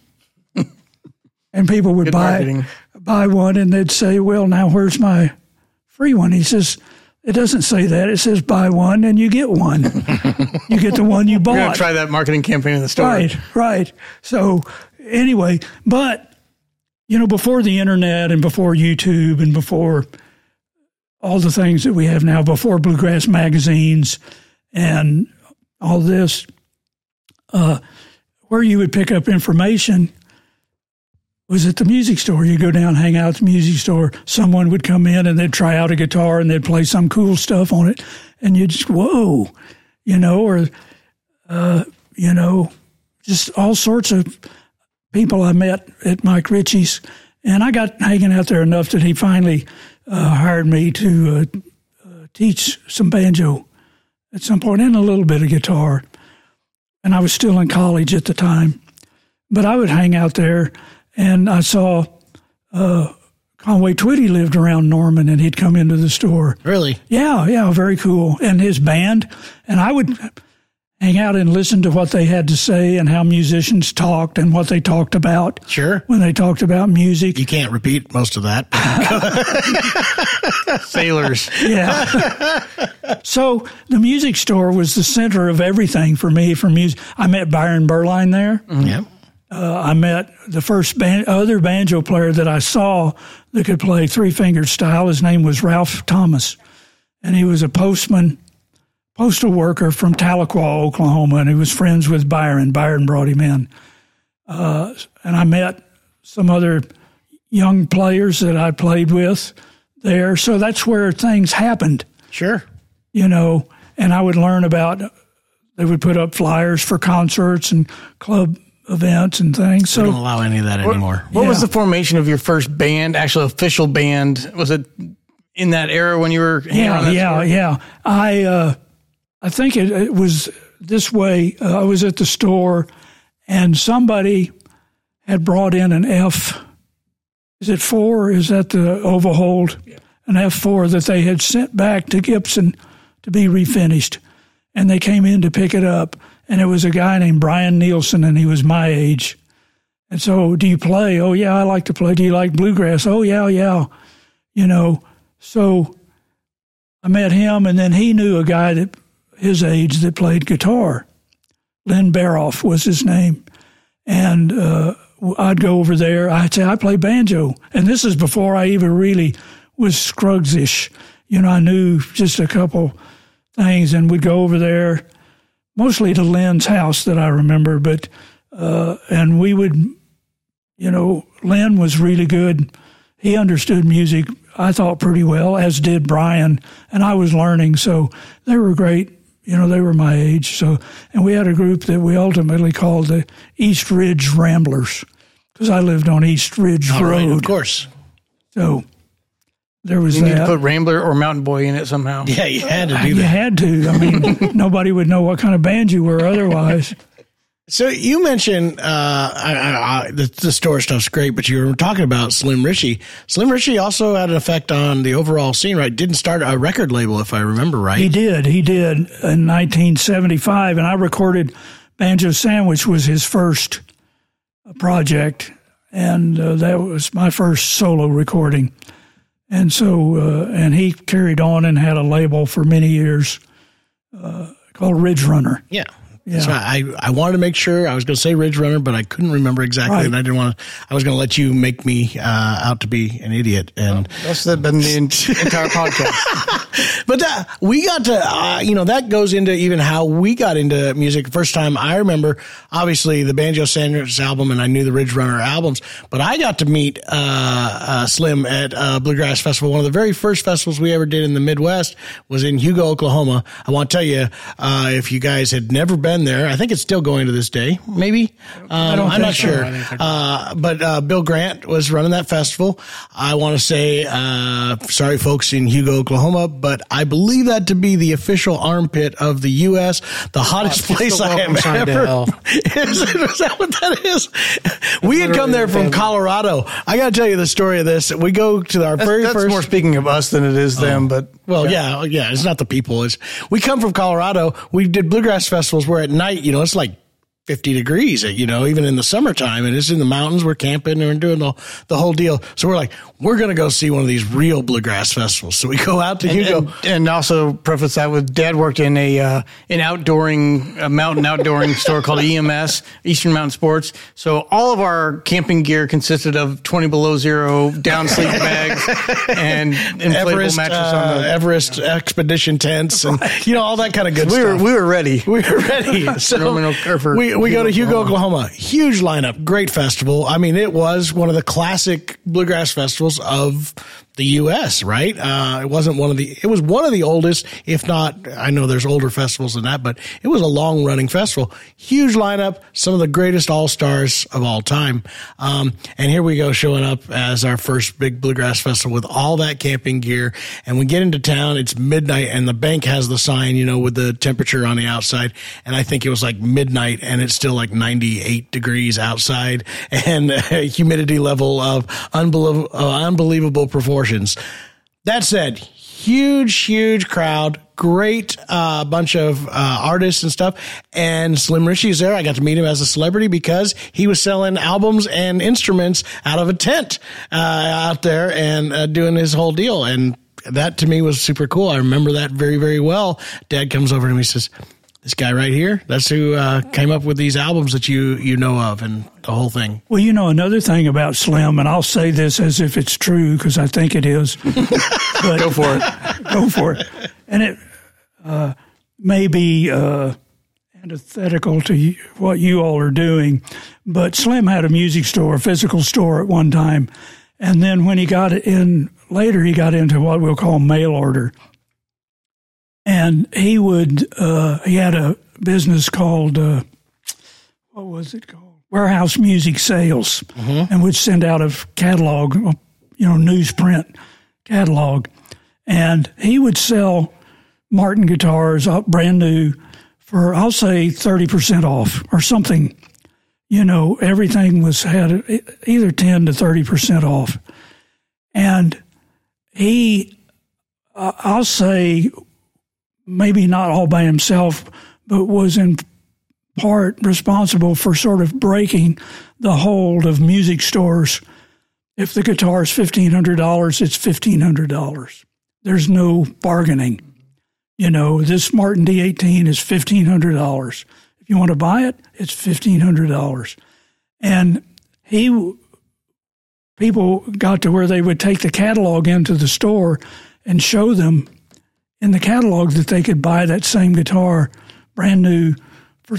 And people would buy one and they'd say, well, now where's my free one? He says, it doesn't say that. It says buy one and you get one. You get the one you bought. We're going to try that marketing campaign in the store. Right. So anyway, but, before the internet and before YouTube and before all the things that we have now, before bluegrass magazines and all this, where you would pick up information was at the music store. You go down, hang out at the music store. Someone would come in and they'd try out a guitar and they'd play some cool stuff on it. And you'd just, whoa, just all sorts of people I met at Mike Ritchie's. And I got hanging out there enough that he finally hired me to teach some banjo at some point and a little bit of guitar. And I was still in college at the time. But I would hang out there, and I saw Conway Twitty lived around Norman, and he'd come into the store. Really? Yeah, very cool. And his band. And I would hang out and listen to what they had to say and how musicians talked and what they talked about. Sure. When they talked about music. You can't repeat most of that. Sailors. Yeah. So the music store was the center of everything for me for music. I met Byron Berline there. Mm-hmm. Yep. I met the first other banjo player that I saw that could play three-fingered style. His name was Ralph Thomas, and he was a postal worker from Tahlequah, Oklahoma, and he was friends with Byron. Byron brought him in. And I met some other young players that I played with there. So that's where things happened. Sure. And I would learn about, they would put up flyers for concerts and club events and things. So they don't allow any of that anymore. What was the formation of your first band, actual official band? Was it in that era when you were hanging around that store? Yeah. I think it was this way. I was at the store, and somebody had brought in an F. Is it 4? Is that the overhold? Yeah. An F4 that they had sent back to Gibson to be refinished, and they came in to pick it up. And it was a guy named Brian Nielsen, and he was my age. And so, do you play? Oh, yeah, I like to play. Do you like bluegrass? Oh, yeah. So I met him, and then he knew a guy that his age that played guitar. Len Baroff was his name. And I'd go over there. I'd say, I play banjo. And this is before I even really was Scruggs-ish. I knew just a couple things, and we'd go over there, mostly to Len's house that I remember. But and we would, Len was really good he understood music, I thought, pretty well, as did Brian, and I was learning. So they were great. You know, they were my age. So, and we had a group that we ultimately called the East Ridge Ramblers, because I lived on East Ridge Road. Right, of course. So there was You need to that. put Rambler or Mountain Boy in it somehow. Yeah, you had to do You that. had to. I mean, nobody would know what kind of band you were otherwise. So you mentioned the store stuff's great, but you were talking about Slim Richie. Slim Richie also had an effect on the overall scene, right? Didn't start a record label, if I remember right. He did in 1975, and I recorded Banjo Sandwich was his first project, and that was my first solo recording. And so, and he carried on and had a label for many years called Ridge Runner. Yeah. That's right. I wanted to make sure. I was going to say Ridge Runner, but I couldn't remember exactly, Right. and I didn't want to. I was going to let you make me out to be an idiot. And That's been the entire podcast. but we got to, that goes into even how we got into music. First time I remember, obviously the Banjo Sandwich album, and I knew the Ridge Runner albums. But I got to meet Slim at Bluegrass Festival. One of the very first festivals we ever did in the Midwest was in Hugo, Oklahoma. I want to tell you, if you guys had never been there, I think it's still going to this day. Maybe I'm not sure. But Bill Grant was running that festival. I want to say, sorry, folks in Hugo, Oklahoma, but I believe that to be the official armpit of the U.S., the hottest place I have sign to ever. hell. Is that what that is? We had come there from Colorado. I got to tell you the story of this. We go to our very That's first. more speaking of us than it is them, but Well, yeah, it's not the people. We come from Colorado. We did bluegrass festivals where at night, it's like 50 degrees, even in the summertime, and it's in the mountains. We're camping and we're doing the whole deal. So we're like, we're going to go see one of these real bluegrass festivals. So we go out to Hugo. and also preface that with Dad worked in a mountain outdooring store called EMS, Eastern Mountain Sports. So all of our camping gear consisted of 20 below zero down sleep bags and inflatable mattress on the Everest expedition tents and all that kind of good stuff. We were ready. We were ready. So we go to Hugo, Oklahoma. Huge lineup, great festival. I mean, it was one of the classic bluegrass festivals of the U.S., right? It was one of the oldest, if not, I know there's older festivals than that, but it was a long running festival. Huge lineup, some of the greatest all-stars of all time. And here we go showing up as our first big bluegrass festival with all that camping gear. And we get into town, it's midnight, and the bank has the sign, with the temperature on the outside. And I think it was like midnight, and it's still like 98 degrees outside, and a humidity level of unbelievable proportions. That said, huge crowd, great bunch of artists and stuff. And Slim Richie's there. I got to meet him as a celebrity because he was selling albums and instruments out of a tent out there and doing his whole deal. And that to me was super cool. I remember that very, very well. Dad comes over to me and says, this guy right here, that's who came up with these albums that you know of and the whole thing. Well, another thing about Slim, and I'll say this as if it's true because I think it is. But Go for it. Go for it. And it may be antithetical to what you all are doing, but Slim had a music store, a physical store at one time. And then when he got later, he got into what we'll call mail order. And he had a business called, what was it called? Warehouse Music Sales, and would send out a catalog, newsprint catalog. And he would sell Martin guitars, brand new, for, I'll say, 30% off or something. Everything had either 10 to 30% off. And he, I'll say, maybe not all by himself, but was in part responsible for sort of breaking the hold of music stores. If the guitar is $1,500, it's $1,500. There's no bargaining. This Martin D18 is $1,500. If you want to buy it, it's $1,500. And people got to where they would take the catalog into the store and show them in the catalog that they could buy that same guitar brand new for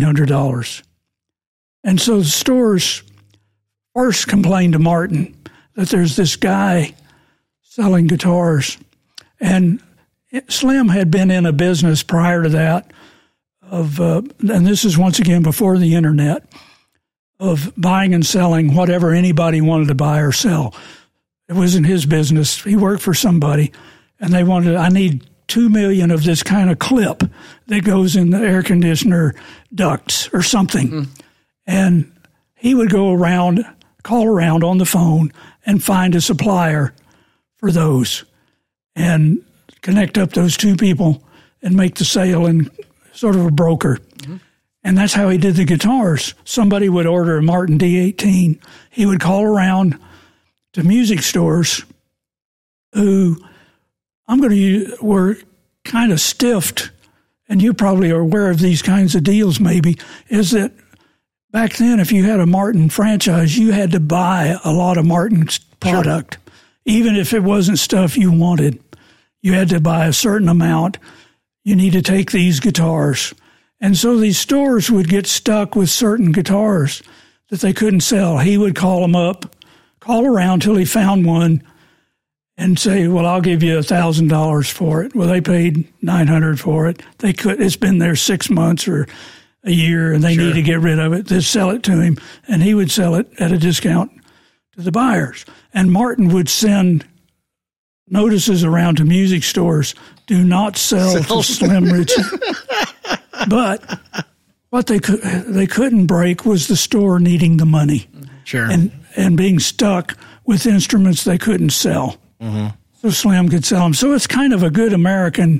$1,300. And so the stores first complained to Martin that there's this guy selling guitars. And Slim had been in a business prior to that of, and this is once again before the internet, of buying and selling whatever anybody wanted to buy or sell. It wasn't his business. He worked for somebody, and they wanted, I need 2 million of this kind of clip that goes in the air conditioner ducts or something. Mm. And he would go around, call around on the phone and find a supplier for those and connect up those two people and make the sale and sort of a broker. Mm-hmm. And that's how he did the guitars. Somebody would order a Martin D18. He would call around to music stores who were kind of stiffed, and you probably are aware of these kinds of deals maybe, is that back then if you had a Martin franchise, you had to buy a lot of Martin's product. Sure. Even if it wasn't stuff you wanted. You had to buy a certain amount. You need to take these guitars. And so these stores would get stuck with certain guitars that they couldn't sell. He would call them up, call around till he found one, and say, well, I'll give you $1,000 for it. Well, they paid $900 for it. It's been there 6 months or a year, and they need to get rid of it. They'd sell it to him, and he would sell it at a discount to the buyers. And Martin would send notices around to music stores, do not sell to Slim Ritchie. But what they couldn't break was the store needing the money. Sure. And being stuck with instruments they couldn't sell. Mm-hmm. So Slim could sell them. So it's kind of a good American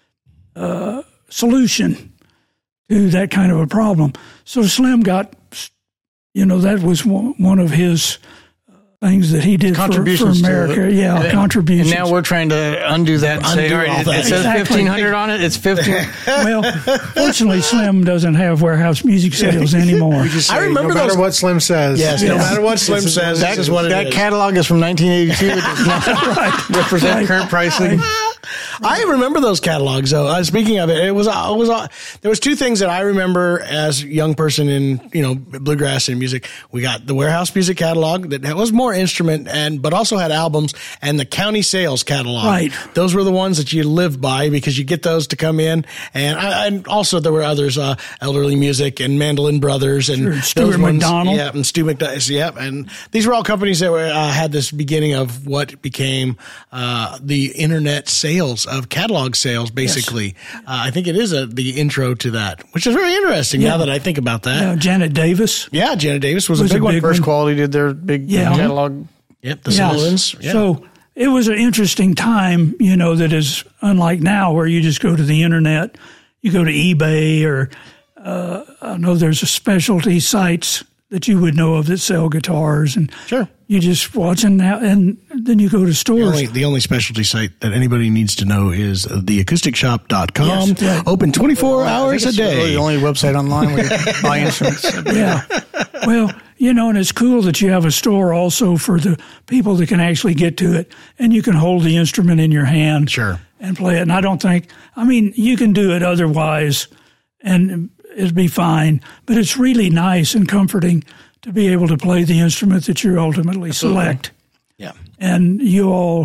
solution to that kind of a problem. So Slim got, that was one of his things that he did for America. Yeah, contributions. And now we're trying to undo that and say, all right, it says 1,500 on it, it's 15. Well, fortunately, Slim doesn't have warehouse music sales anymore. I remember no matter what Slim says. Yes, no matter what Slim says, this is what it is. That catalog is from 1982. It does not represent current pricing. I remember those catalogs, though. Speaking of it, there was two things that I remember as a young person in bluegrass and music. We got the warehouse music catalog that was more instrument but also had albums, and the county sales catalog. Right, those were the ones that you lived by because you get those to come in, and also there were others, Elderly Music and Mandolin Brothers and Stuart McDonald, and Stu McDonald, and these were all companies that had this beginning of what became the internet sales of catalog sales, basically. Yes. I think it is the intro to that, which is very interesting now that I think about that. Yeah, Janet Davis. Yeah, Janet Davis was a big one. First Quality did their big catalog. Yep, the Sullivans. Yeah. So it was an interesting time, that is unlike now where you just go to the internet, you go to eBay or I know there's a specialty sites that you would know of that sell guitars, and you just watch them now, and then you go to stores. The only specialty site that anybody needs to know is theacousticshop.com. Yes, right. Open 24 hours a day. Really the only website online where you buy instruments. Yeah. Well, and it's cool that you have a store also for the people that can actually get to it, and you can hold the instrument in your hand and play it. And I don't think, you can do it otherwise, and it'd be fine, but it's really nice and comforting to be able to play the instrument that you ultimately select. Yeah. And you all,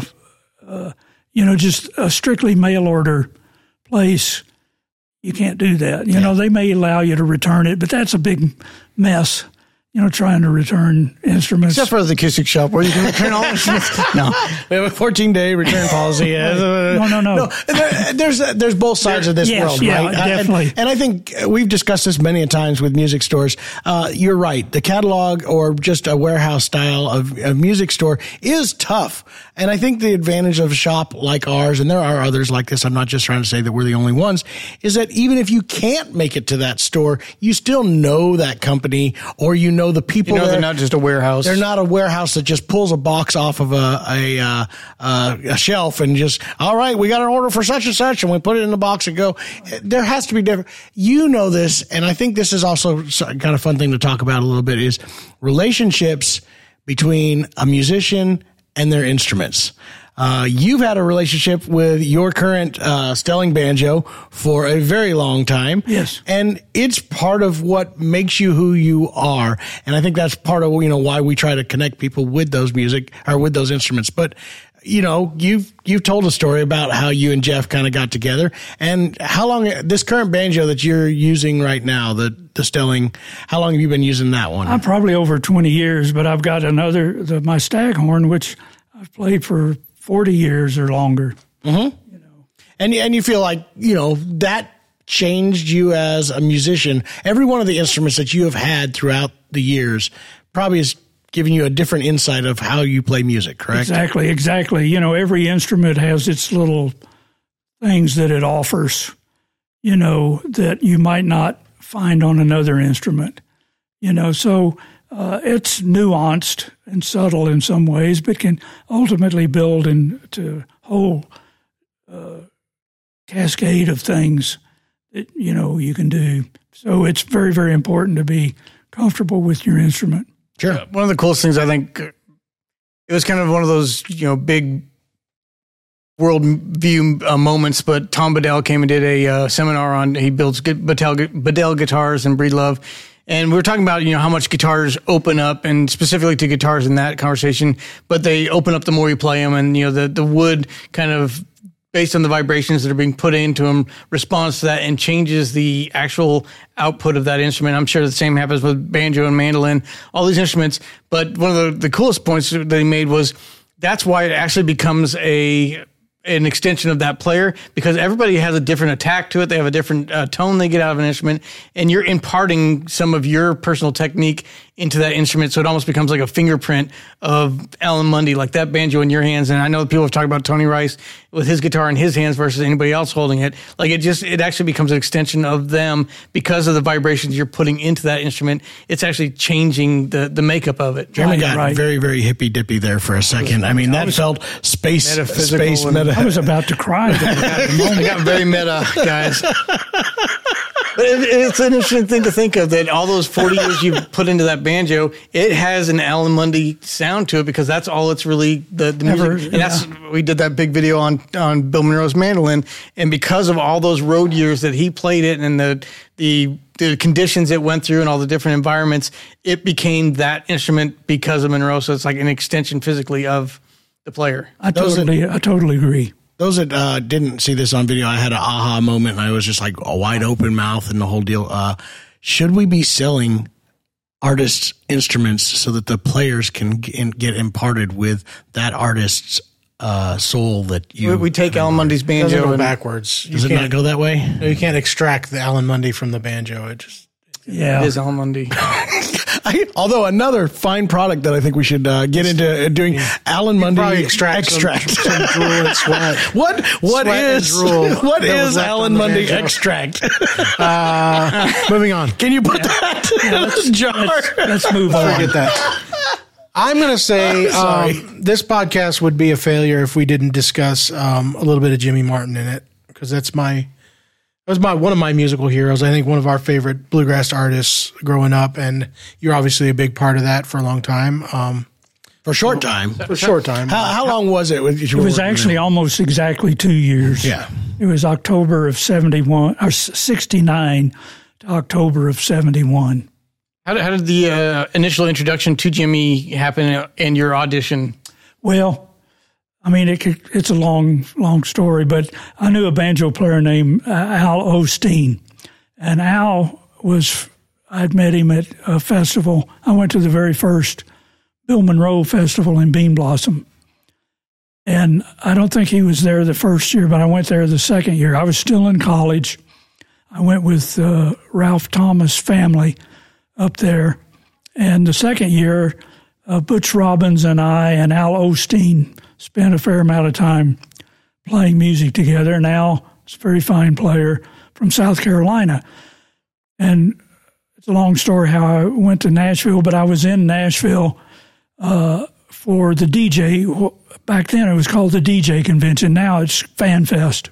just a strictly mail order place, you can't do that. They may allow you to return it, but that's a big mess. Trying to return instruments. Except for the acoustic shop where you can return all instruments. No. We have a 14-day return policy. No. There's both sides of this world, right? Definitely. And I think we've discussed this many times with music stores. You're right. The catalog or just a warehouse style of music store is tough. And I think the advantage of a shop like ours, and there are others like this, I'm not just trying to say that we're the only ones, is that even if you can't make it to that store, you still know that company or the people there. They're not just a warehouse. They're not a warehouse that just pulls a box off of a shelf and just, all right, we got an order for such and such, and we put it in the box and go. There has to be different. This, and I think this is also kind of fun thing to talk about a little bit, is relationships between a musician and their instruments. You've had a relationship with your current Stelling banjo for a very long time. Yes. And it's part of what makes you who you are. And I think that's part of, why we try to connect people with those instruments. But, you've told a story about how you and Jeff kind of got together, and how long this current banjo that you're using right now, the Stelling, how long have you been using that one? I'm probably over 20 years, but I've got my Staghorn, which I've played for 40 years or longer. Mm-hmm. And you feel like, that changed you as a musician. Every one of the instruments that you have had throughout the years probably is giving you a different insight of how you play music, correct? Exactly. Every instrument has its little things that it offers, that you might not find on another instrument. So it's nuanced and subtle in some ways, but can ultimately build into a whole cascade of things that, you can do. So it's very, very important to be comfortable with your instrument. Sure. One of the coolest things, I think, it was kind of one of those, big world view moments, but Tom Bedell came and did a seminar on, he builds Bedell guitars and Breedlove. And we were talking about, how much guitars open up, and specifically to guitars in that conversation, but they open up the more you play them, and, the wood kind of, based on the vibrations that are being put into them, responds to that and changes the actual output of that instrument. I'm sure the same happens with banjo and mandolin, all these instruments. But one of the coolest points that he made was that's why it actually becomes an extension of that player, because everybody has a different attack to it. They have a different tone they get out of an instrument, and you're imparting some of your personal technique into that instrument. So it almost becomes like a fingerprint of Alan Mundy, like that banjo in your hands. And I know people have talked about Tony Rice with his guitar in his hands versus anybody else holding it. Like it actually becomes an extension of them because of the vibrations you're putting into that instrument. It's actually changing the makeup of it. Jeremy got very, very hippy dippy there for a second. I mean, that felt space meta. I was about to cry. I got very meta, guys. But it's an interesting thing to think of, that all those 40 years you've put into that banjo, it has an Alan Mundy sound to it, because that's all it's really the music. And that's, we did that big video on Bill Monroe's mandolin, and because of all those road years that he played it, and the conditions it went through and all the different environments, it became that instrument because of Monroe. So it's like an extension physically of the player. I totally agree. Those that didn't see this on video, I had an aha moment, and I was just like a wide open mouth and the whole deal. Should we be selling artists' instruments so that the players can get imparted with that artist's soul that you... We take Alan Mundy's banjo. It doesn't go backwards. Does it not go that way? No, you can't extract the Alan Mundy from the banjo. It is Alan Mundy. Although another fine product that I think we should get into doing, Alan Mundy extract. Some drool and sweat. What is Alan Mundy extract? Moving on. Can you put that in a jar? Let's move on. Forget that. I'm going to say this podcast would be a failure if we didn't discuss a little bit of Jimmy Martin in it, because that was one of my musical heroes. I think one of our favorite bluegrass artists growing up, and you're obviously a big part of that for a long time. For a short time. How long was it? It was actually almost exactly 2 years. Yeah. It was October of 71 or 69 to October of 71. How did the initial introduction to Jimmy happen in your audition? Well, I mean, it's a long story, but I knew a banjo player named Al Osteen, and I'd met him at a festival. I went to the very first Bill Monroe festival in Bean Blossom, and I don't think he was there the first year, but I went there the second year. I was still in college. I went with Ralph Thomas' family up there, and the second year, Butch Robbins and I and Al Osteen spent a fair amount of time playing music together. And Al is a very fine player from South Carolina. And it's a long story how I went to Nashville, but I was in Nashville for the DJ. Back then it was called the DJ Convention. Now it's Fan Fest.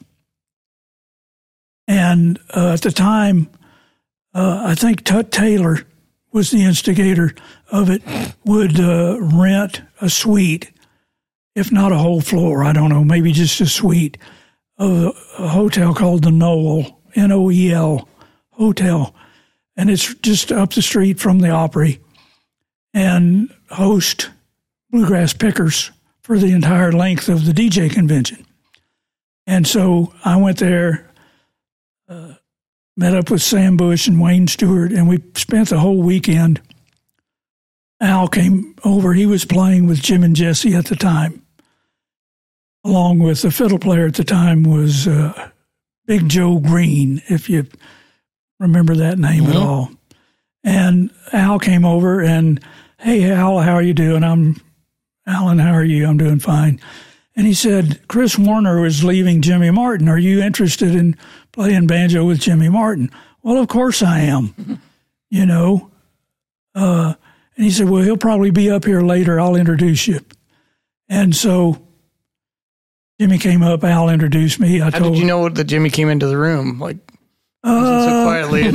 And at the time, I think Tut Taylor was the instigator of it, would rent a suite if not a whole floor, I don't know, maybe just a suite of a hotel called the Noel, Noel Hotel. And it's just up the street from the Opry, and host bluegrass pickers for the entire length of the DJ convention. And so I went there, met up with Sam Bush and Wayne Stewart, and we spent the whole weekend. Al came over. He was playing with Jim and Jesse at the time. Along with the fiddle player at the time was Big Joe Green, if you remember that name at all. And Al came over and, hey, Al, how are you doing? I'm Alan, how are you? I'm doing fine. And he said, Chris Warner was leaving Jimmy Martin. Are you interested in playing banjo with Jimmy Martin? Well, of course I am, you know. And he said, well, he'll probably be up here later. I'll introduce you. And so Jimmy came up. Al introduced me. How did you know that Jimmy came into the room? Like, so quietly.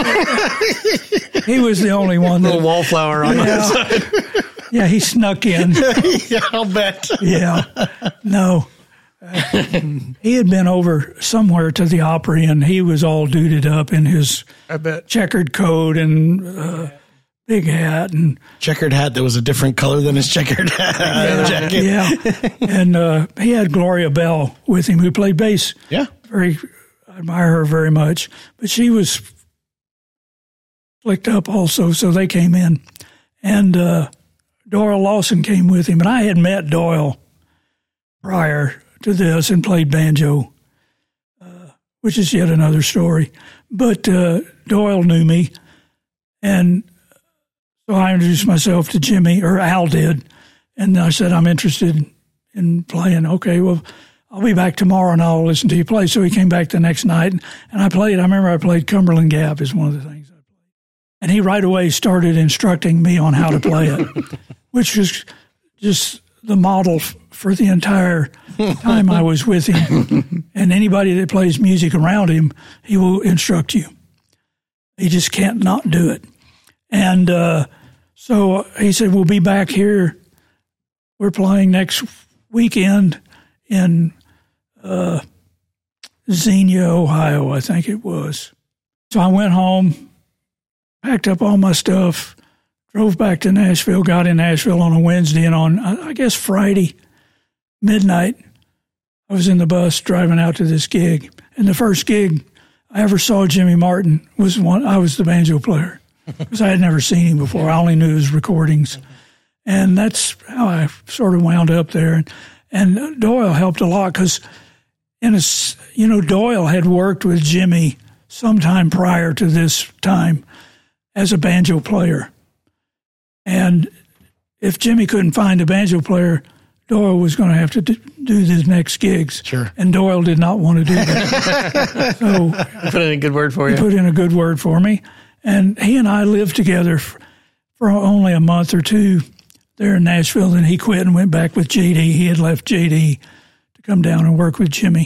He was the only one. Little wallflower on the side. Yeah, he snuck in. Yeah, I'll bet. Yeah. No. He had been over somewhere to the Opry, and he was all duded up in his checkered coat and big hat. And checkered hat that was a different color than his checkered jacket. Yeah. And he had Gloria Bell with him, who played bass. Yeah. I admire her very much. But she was flicked up also, so they came in. And Doyle Lawson came with him. And I had met Doyle prior to this and played banjo, which is yet another story. But Doyle knew me. And so I introduced myself to Jimmy, or Al did. And I said, I'm interested in playing. Okay, well, I'll be back tomorrow and I'll listen to you play. So he came back the next night and I played. I remember I played Cumberland Gap is one of the things I played. And he right away started instructing me on how to play it, which was just the model for the entire time I was with him. And anybody that plays music around him, he will instruct you. He just can't not do it. And so he said, we'll be back here. We're playing next weekend in Xenia, Ohio, I think it was. So I went home, packed up all my stuff, drove back to Nashville, got in Nashville on a Wednesday, and on, I guess, Friday, midnight, I was in the bus driving out to this gig. And the first gig I ever saw Jimmy Martin was I was the banjo player, because I had never seen him before. I only knew his recordings. And that's how I sort of wound up there. And Doyle helped a lot because, Doyle had worked with Jimmy sometime prior to this time as a banjo player. And if Jimmy couldn't find a banjo player, Doyle was going to have to do the next gigs. Sure. And Doyle did not want to do that. So he put in a good word for you. He put in a good word for me. And he and I lived together for only a month or two there in Nashville. Then he quit and went back with JD. He had left JD to come down and work with Jimmy.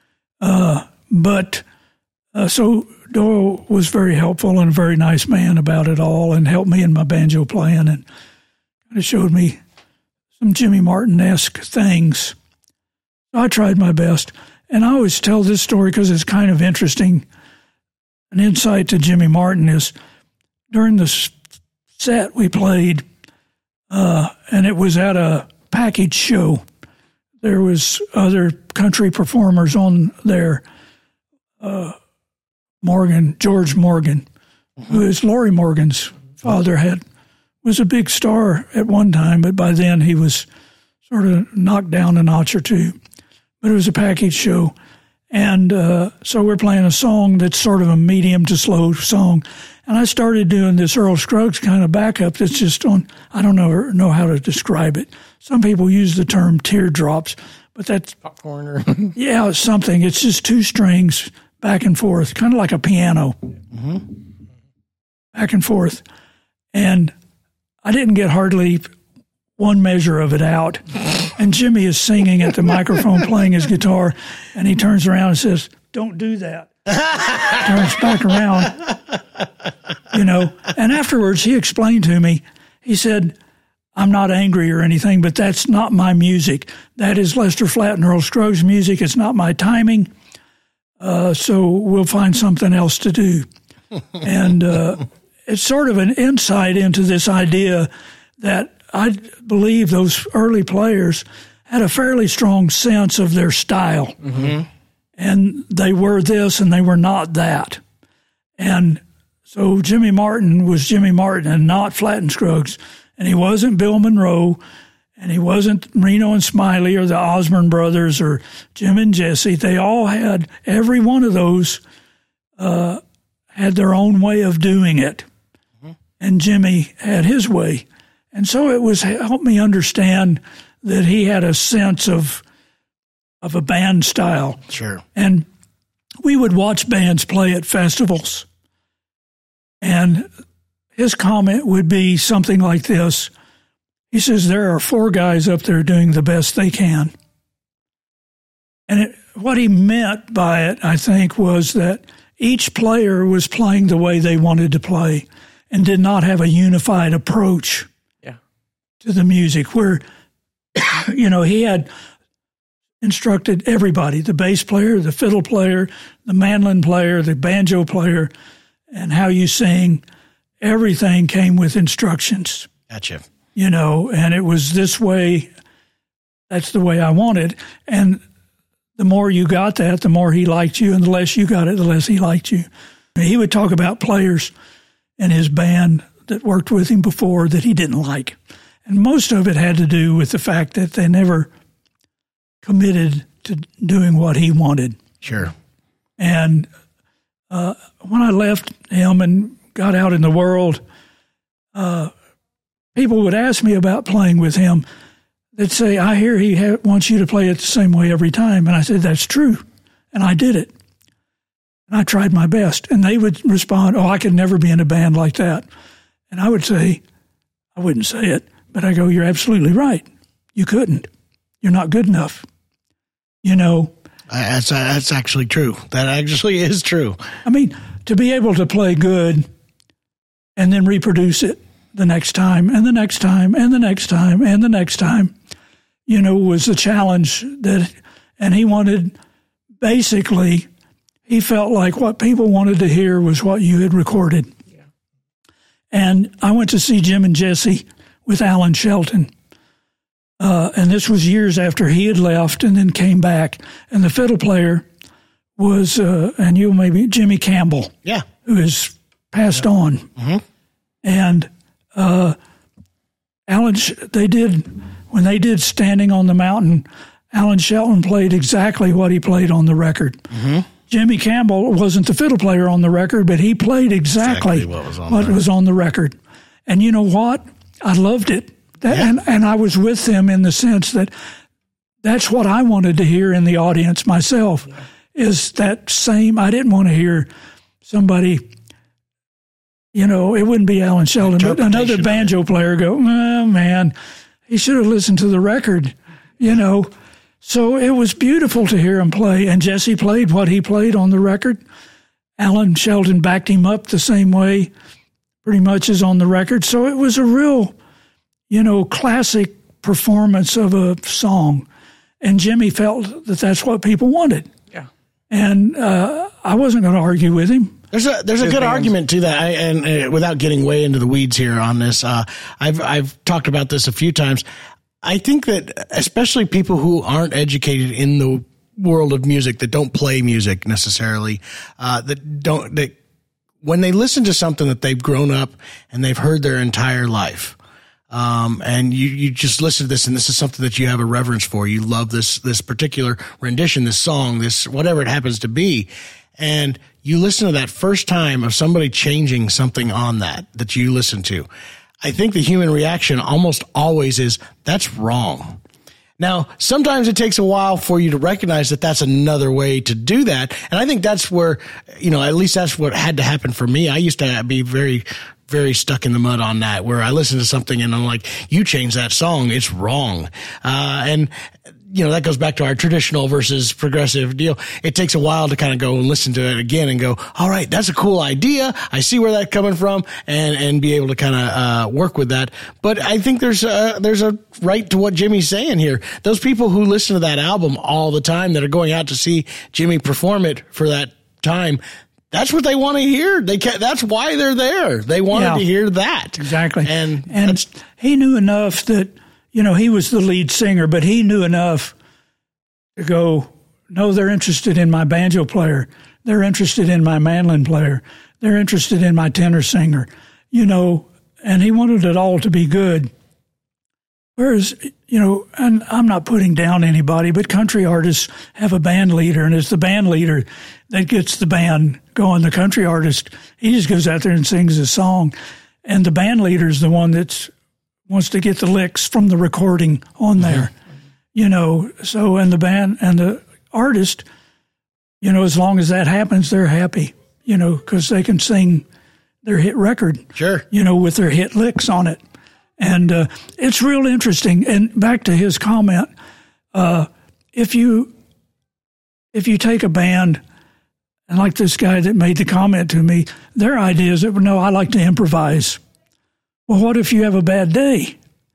So Doyle was very helpful and a very nice man about it all and helped me in my banjo playing and kind of showed me some Jimmy Martin-esque things. I tried my best. And I always tell this story because it's kind of interesting. An insight to Jimmy Martin is during the set we played, and it was at a package show. There was other country performers on there. George Morgan, who is Lori Morgan's father, was a big star at one time, but by then he was sort of knocked down a notch or two. But it was a package show. And so we're playing a song that's sort of a medium to slow song. And I started doing this Earl Scruggs kind of backup that's just on, I don't know how to describe it. Some people use the term teardrops, but that's popcorn or yeah, something. It's just two strings back and forth, kind of like a piano. Mm-hmm. Back and forth. And I didn't get hardly one measure of it out. And Jimmy is singing at the microphone, playing his guitar, and he turns around and says, "Don't do that." Turns back around, And afterwards he explained to me, he said, I'm not angry or anything, but that's not my music. That is Lester Flatt and Earl Scruggs' music. It's not my timing. So we'll find something else to do. And it's sort of an insight into this idea that I believe those early players had a fairly strong sense of their style. Mm-hmm. And they were this and they were not that. And so Jimmy Martin was Jimmy Martin and not Flatt and Scruggs. And he wasn't Bill Monroe, and he wasn't Reno and Smiley or the Osborne brothers or Jim and Jesse. They all had, every one of those had their own way of doing it. Mm-hmm. And Jimmy had his way. And so it was helped me understand that he had a sense of a band style. Sure. And we would watch bands play at festivals. And his comment would be something like this. He says, there are 4 guys up there doing the best they can. And what he meant by it, I think, was that each player was playing the way they wanted to play and did not have a unified approach to the music where, he had instructed everybody, the bass player, the fiddle player, the mandolin player, the banjo player, and how you sing. Everything came with instructions. Gotcha. And it was this way. That's the way I wanted. And the more you got that, the more he liked you, and the less you got it, the less he liked you. He would talk about players in his band that worked with him before that he didn't like. And most of it had to do with the fact that they never committed to doing what he wanted. Sure. And when I left him and got out in the world, people would ask me about playing with him. They'd say, I hear he wants you to play it the same way every time. And I said, that's true. And I did it. And I tried my best. And they would respond, I could never be in a band like that. And I would say, I wouldn't say it, but I go, you're absolutely right. You couldn't. You're not good enough. That's actually true. That actually is true. I mean, to be able to play good and then reproduce it the next time and the next time and the next time and the next time, was the challenge and he wanted, basically, he felt like what people wanted to hear was what you had recorded. Yeah. And I went to see Jim and Jesse with Alan Shelton. And this was years after he had left and then came back. And the fiddle player was, and you maybe, Jimmy Campbell. Yeah. Who has passed on. Mm-hmm. And when they did Standing on the Mountain, Alan Shelton played exactly what he played on the record. Mm-hmm. Jimmy Campbell wasn't the fiddle player on the record, but he played exactly what was on the record. And you know what? I loved it. And I was with them in the sense that that's what I wanted to hear in the audience myself, is that same. I didn't want to hear somebody, it wouldn't be Alan Shelton, but another banjo player go, oh, man, he should have listened to the record, So it was beautiful to hear him play. And Jesse played what he played on the record. Alan Shelton backed him up the same way pretty much as on the record. So it was a real, classic performance of a song. And Jimmy felt that that's what people wanted. Yeah. And I wasn't going to argue with him. There's a good argument to that, and without getting way into the weeds here on this, I've talked about this a few times. I think that especially people who aren't educated in the world of music, that don't play music necessarily, that when they listen to something that they've grown up and they've heard their entire life, and you just listen to this, and this is something that you have a reverence for. You love this particular rendition, this song, this whatever it happens to be, and you listen to that first time of somebody changing something on that you listen to. I think the human reaction almost always is, that's wrong. Now, sometimes it takes a while for you to recognize that that's another way to do that. And I think that's where, at least that's what had to happen for me. I used to be very, very stuck in the mud on that, where I listen to something and I'm like, you changed that song. It's wrong. And that goes back to our traditional versus progressive deal. It takes a while to kind of go and listen to it again and go, all right, that's a cool idea. I see where that's coming from, and be able to kind of work with that. But I think there's a right to what Jimmy's saying here. Those people who listen to that album all the time that are going out to see Jimmy perform it for that time, that's what they want to hear. That's why they're there. They wanted to hear that. Exactly. And he knew enough that, he was the lead singer, but he knew enough to go, no, they're interested in my banjo player. They're interested in my mandolin player. They're interested in my tenor singer, and he wanted it all to be good. Whereas, and I'm not putting down anybody, but country artists have a band leader, and it's the band leader that gets the band going. The country artist, he just goes out there and sings a song, and the band leader is the one that wants to get the licks from the recording on there, So, and the band and the artist, as long as that happens, they're happy, because they can sing their hit record, sure, with their hit licks on it. And it's real interesting. And back to his comment, if you take a band, and like this guy that made the comment to me, their idea is that, no, I like to improvise. Well, what if you have a bad day?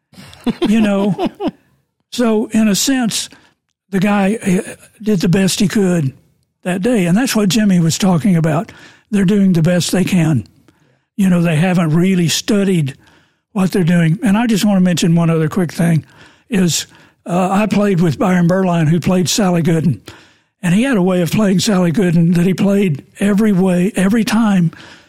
So in a sense, the guy did the best he could that day. And that's what Jimmy was talking about. They're doing the best they can. They haven't really studied what they're doing. And I just want to mention one other quick thing is I played with Byron Berline, who played Sally Gooden. And he had a way of playing Sally Gooden that he played every time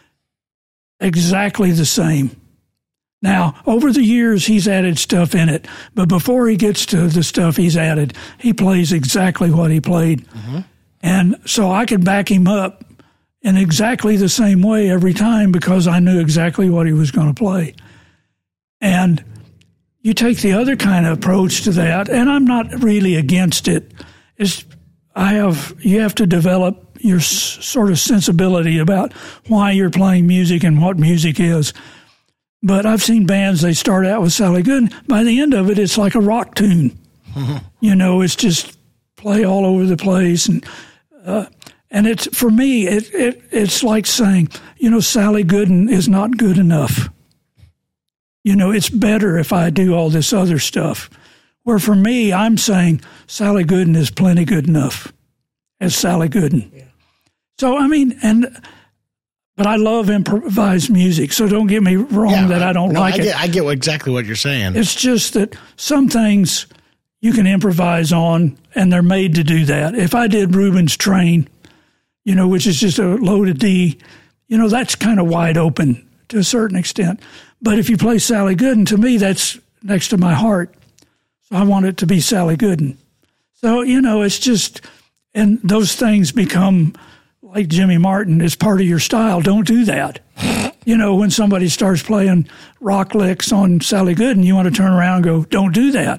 exactly the same. Now, over the years, he's added stuff in it. But before he gets to the stuff he's added, he plays exactly what he played. Mm-hmm. And so I could back him up in exactly the same way every time because I knew exactly what he was going to play. And you take the other kind of approach to that, and I'm not really against it. You have to develop your sort of sensibility about why you're playing music and what music is. But I've seen bands, they start out with Sally Gooden. By the end of it, it's like a rock tune. Mm-hmm. It's just play all over the place. And it's, for me, it's like saying, Sally Gooden is not good enough. It's better if I do all this other stuff. Where for me, I'm saying Sally Gooden is plenty good enough as Sally Gooden. Yeah. So, but I love improvised music, so don't get me wrong that I don't like it. I get exactly what you're saying. It's just that some things you can improvise on, and they're made to do that. If I did Rubens Train, which is just a loaded D, that's kind of wide open to a certain extent. But if you play Sally Gooden, to me, that's next to my heart. So I want it to be Sally Gooden. So, it's just, and those things become like Jimmy Martin is part of your style. Don't do that. When somebody starts playing rock licks on Sally Gooden, you want to turn around and go, don't do that.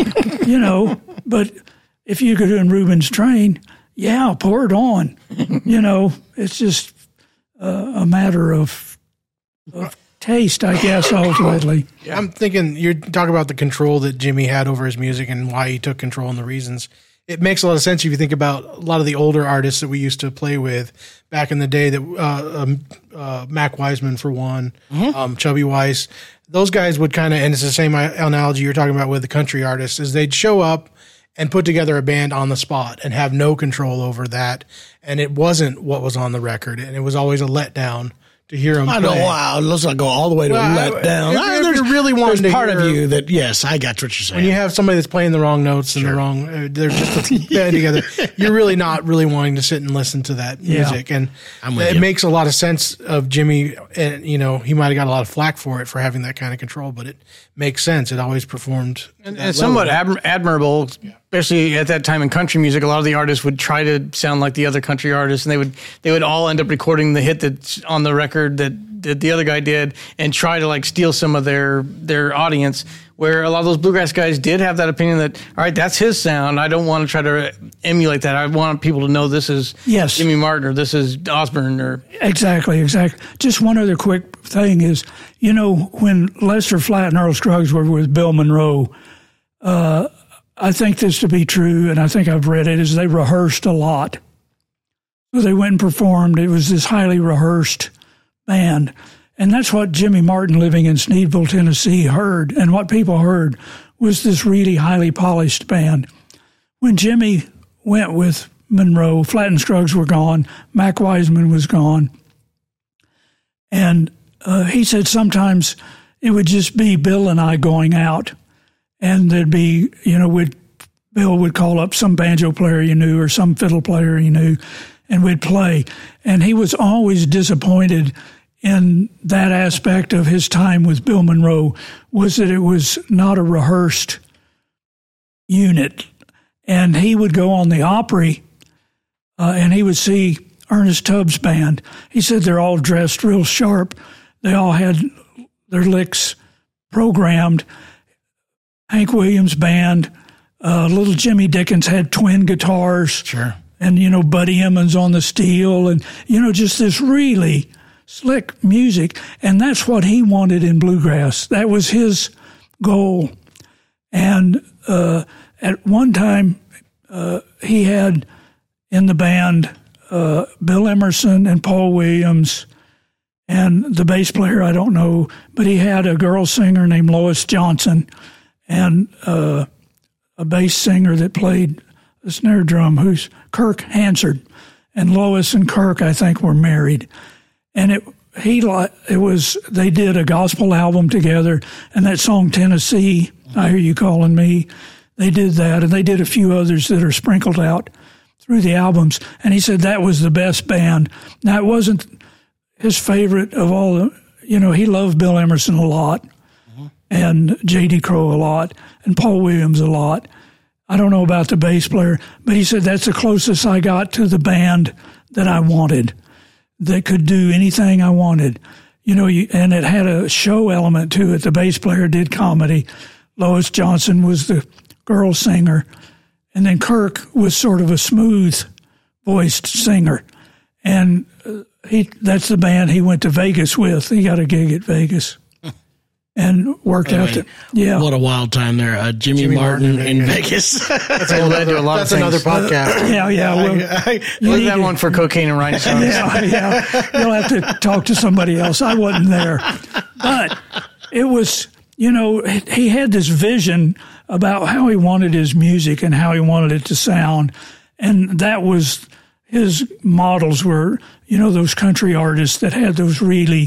But if you could do in Rubens Train, pour it on. It's just a matter of taste, I guess, ultimately. Yeah. I'm thinking you're talking about the control that Jimmy had over his music and why he took control and the reasons. It makes a lot of sense if you think about a lot of the older artists that we used to play with back in the day, that Mac Wiseman, for one, mm-hmm. Chubby Weiss. Those guys would kind of, and it's the same analogy you're talking about with the country artists, is they'd show up and put together a band on the spot and have no control over that. And it wasn't what was on the record. And it was always a letdown to hear them play. Wow, let's not go all the way to let down. There's part of you that, yes, I got what you're saying. When you have somebody that's playing the wrong notes and the wrong, they're just a band together, you're really not really wanting to sit and listen to that music. And it makes a lot of sense of Jimmy, and he might have got a lot of flack for it, for having that kind of control, but it makes sense. It always performed. And it's somewhat admirable, especially at that time in country music. A lot of the artists would try to sound like the other country artists, and they would all end up recording the hit that's on the record that the other guy did, and try to steal some of their audience. Where a lot of those bluegrass guys did have that opinion that, all right, that's his sound. I don't want to try to emulate that. I want people to know this is Jimmy Martin, or this is Osborne, or exactly. Just one other quick thing is, when Lester Flatt and Earl Scruggs were with Bill Monroe, I I think this to be true, and I think I've read it, is they rehearsed a lot. So they went and performed. It was this highly rehearsed band. And that's what Jimmy Martin, living in Sneedville, Tennessee, heard. And what people heard was this really highly polished band. When Jimmy went with Monroe, Flatt and Scruggs were gone, Mac Wiseman was gone. And he said sometimes it would just be Bill and I going out. And there'd be, Bill would call up some banjo player he knew or some fiddle player he knew, and we'd play. And he was always disappointed in that aspect of his time with Bill Monroe, was that it was not a rehearsed unit. And he would go on the Opry, and he would see Ernest Tubbs' band. He said they're all dressed real sharp. They all had their licks programmed. Hank Williams' band, little Jimmy Dickens had twin guitars. Sure. And, Buddy Emmons on the steel, and, just this really slick music. And that's what he wanted in bluegrass. That was his goal. And at one time, he had in the band Bill Emerson and Paul Williams, and the bass player, I don't know, but he had a girl singer named Lois Johnson, and a bass singer that played the snare drum, who's Kirk Hansard. And Lois and Kirk, I think, were married. And they did a gospel album together, and that song Tennessee, I Hear You Calling Me, they did that, and they did a few others that are sprinkled out through the albums. And he said that was the best band. Now, it wasn't his favorite of all the, he loved Bill Emerson a lot, and J.D. Crowe a lot, and Paul Williams a lot. I don't know about the bass player, but he said that's the closest I got to the band that I wanted, that could do anything I wanted. And it had a show element to it. The bass player did comedy. Lois Johnson was the girl singer. And then Kirk was sort of a smooth-voiced singer. And that's the band he went to Vegas with. He got a gig at Vegas and worked out. What a wild time there. Jimmy Martin in Vegas. That's another podcast. Yeah. Well, leave that one for Cocaine and Rhinestones. Yeah. You'll have to talk to somebody else. I wasn't there. But it was, he had this vision about how he wanted his music and how he wanted it to sound. And that was, his models were, those country artists that had those really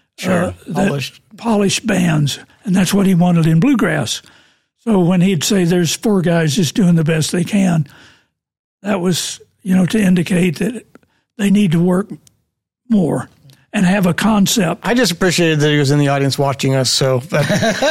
polished bands. And that's what he wanted in bluegrass. So when he'd say there's four guys just doing the best they can, that was, to indicate that they need to work more and have a concept. I just appreciated that he was in the audience watching us. So I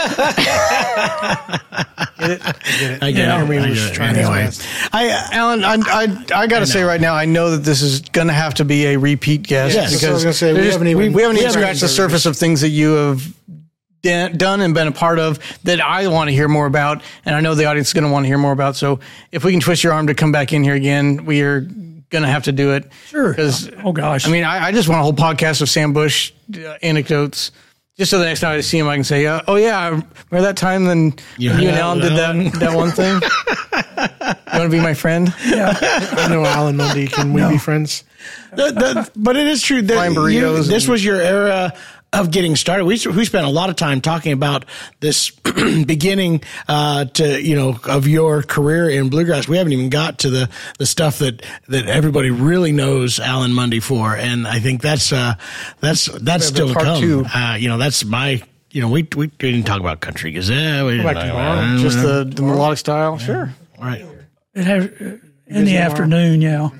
get it. Anyway, Alan, I got to say right now, I know that this is going to have to be a repeat guest, because I was going to say we haven't even scratched the surface of things that you have done and been a part of that I want to hear more about, and I know the audience is going to want to hear more about. So if we can twist your arm to come back in here again, we are going to have to do it. Sure. Because, oh gosh. I mean, I just want a whole podcast of Sam Bush anecdotes, just so the next time I see him, I can say, oh yeah, I remember that time when you and Alan did that one thing. You want to be my friend? Yeah. I know Alan Mundy. Can we be friends? But it is true that this was your era of getting started. We spent a lot of time talking about this beginning of your career in bluegrass. We haven't even got to the stuff that everybody really knows Alan Mundy for, and I think that's still to come. That's my. We didn't talk about Country Gazette. We didn't talk about just the melodic style. Yeah. Sure. All right. It has in the afternoon. Yeah.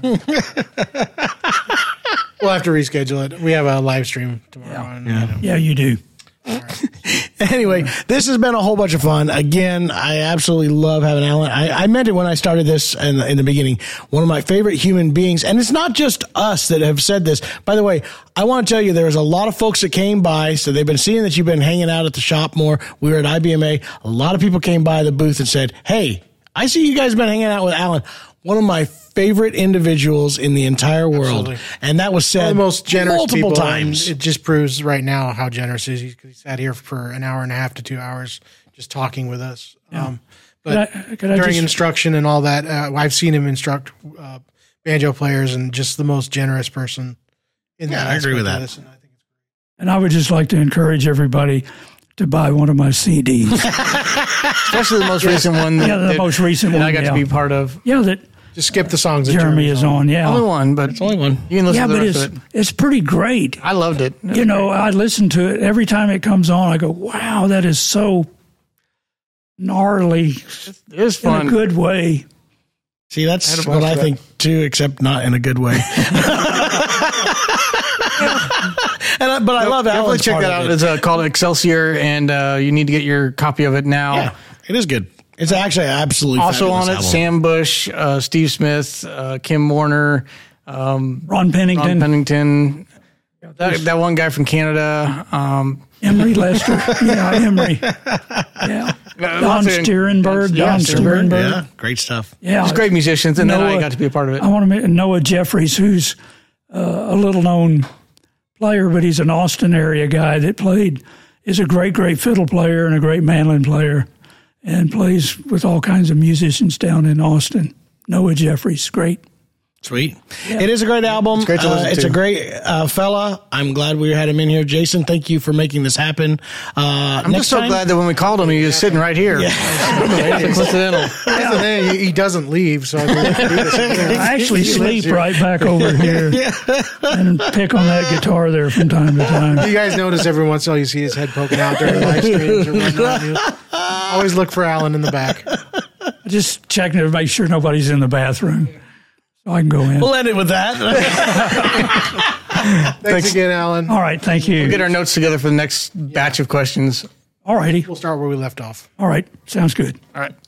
We'll have to reschedule it. We have a live stream tomorrow. Yeah, you do. Anyway, this has been a whole bunch of fun. Again, I absolutely love having Alan. I meant it when I started this in the beginning. One of my favorite human beings. And it's not just us that have said this. By the way, I want to tell you, there was a lot of folks that came by. So they've been seeing that you've been hanging out at the shop more. We were at IBMA. A lot of people came by the booth and said, hey, I see you guys have been hanging out with Alan. One of my favorite individuals in the entire world. Absolutely. And that was said the most generous multiple times. It just proves right now how generous he is. He sat here for an hour and a half to 2 hours just talking with us. Yeah. But Could I during just- instruction and all that, I've seen him instruct banjo players, and just the most generous person. In that I agree with aspect that. of this, and I think it's And I would just like to encourage everybody to buy one of my CDs. Especially the most recent one. Yeah, the most recent that one, I got yeah. to be part of. Yeah, that just skip the songs that Jeremy is on. Only Yeah, one, but Only one. you can listen yeah, to the but rest of it. it's pretty great. I loved it. You know, I listen to it every time it comes on. I go, "Wow, that is so gnarly It was in a fun. good way." See, that's Had a what bunch I of think too, except not in a good way. But I love Definitely Alan's check part that of out. it. It's called Excelsior, and you need to get your copy of it now. Yeah, it is good. It's actually absolutely Also on fabulous it, album. Sam Bush, Steve Smith, Kim Warner, Ron Pennington, Ron Pennington, that one guy from Canada. Emery Lester, yeah, Emery, yeah, Don lots of- Stierenberg, yeah, Don Stierenberg. Stierenberg, Yeah, great stuff. yeah, Just great musicians, and then I Noah- got to be a part of it. I want to mention Noah Jeffries, who's a little known player, but he's an Austin area guy that is a great fiddle player and a great mandolin player, and plays with all kinds of musicians down in Austin. Noah Jeffries, great. Sweet. It is a great album. It's great to listen It's to. a great fella. I'm glad we had him in here. Jason, thank you for making this happen. I'm just so glad that when we called him, he was sitting right here. It's coincidental. He doesn't leave, so I mean, we can do this. I actually sleep right back over here and pick on that guitar there from time to time. You guys notice every once in a while you see his head poking out during live streams or whatnot. Always look for Alan in the back. Just checking to make sure nobody's in the bathroom so I can go in. We'll end it with that. Thanks again, Alan. All right, thank you. Get our notes together for the next batch of questions. All righty. We'll start where we left off. All right, sounds good. All right.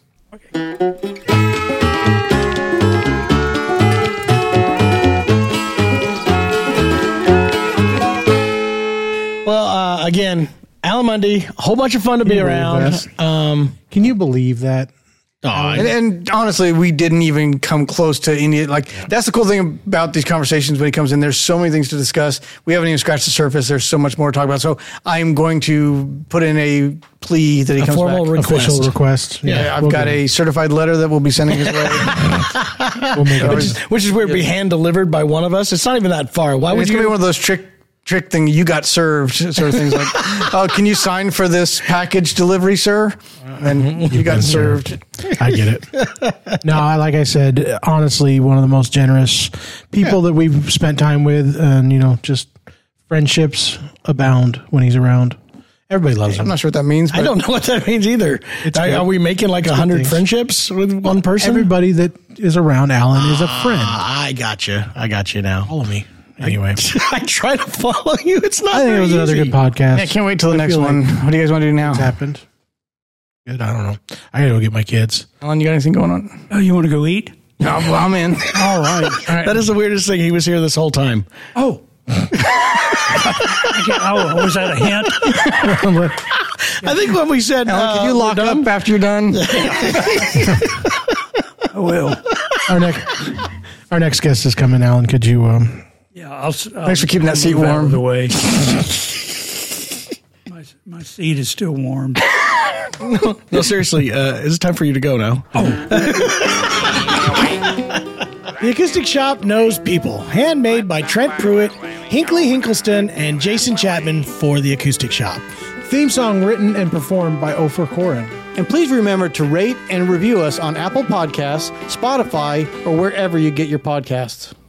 Well, again, Alan Mundy, a whole bunch of fun to be around. Can you believe that? And honestly, we didn't even come close to any. That's the cool thing about these conversations when he comes in. There's so many things to discuss. We haven't even scratched the surface. There's so much more to talk about. So I'm going to put in a plea that he comes formal back. request. Official request. Yeah, I've we'll got get a certified letter that we'll be sending his way. it. We'll make it. Which is weird, be hand delivered by one of us. It's not even that far. Why would It's gonna be you? one of those trick thing. You got served sort of things like, oh, can you sign for this package delivery, sir? And you got served. I get it. No, like I said, honestly, one of the most generous people that we've spent time with, and just friendships abound when he's around. Everybody loves him. I'm not sure what that means. But I don't know what that means either. Are we making like 100 things. friendships with one person? Everybody that is around Alan is a friend. I got you now. Follow me. Anyway, I try to follow you. It's not. I think it very was another easy. good podcast. I can't wait till the next feel like one. What do you guys want to do now? What's happened? Good. I don't know. I gotta go get my kids. Alan, you got anything going on? Oh, you want to go eat? No, well, I'm in. All right. That is the weirdest thing. He was here this whole time. Oh. Oh, was that a hint? I think when we said, Alan, can you lock we're done? up after you're done? I will. Our next guest is coming. Alan, could you? Yeah, I'll Thanks for keeping that seat move out warm. of the way. My seat is still warm. No, seriously, it's time for you to go now. The Acoustic Shop knows people. Handmade by Trent Pruitt, Hinkley Hinkleston, and Jason Chapman for The Acoustic Shop. Theme song written and performed by Ofer Koren. And please remember to rate and review us on Apple Podcasts, Spotify, or wherever you get your podcasts.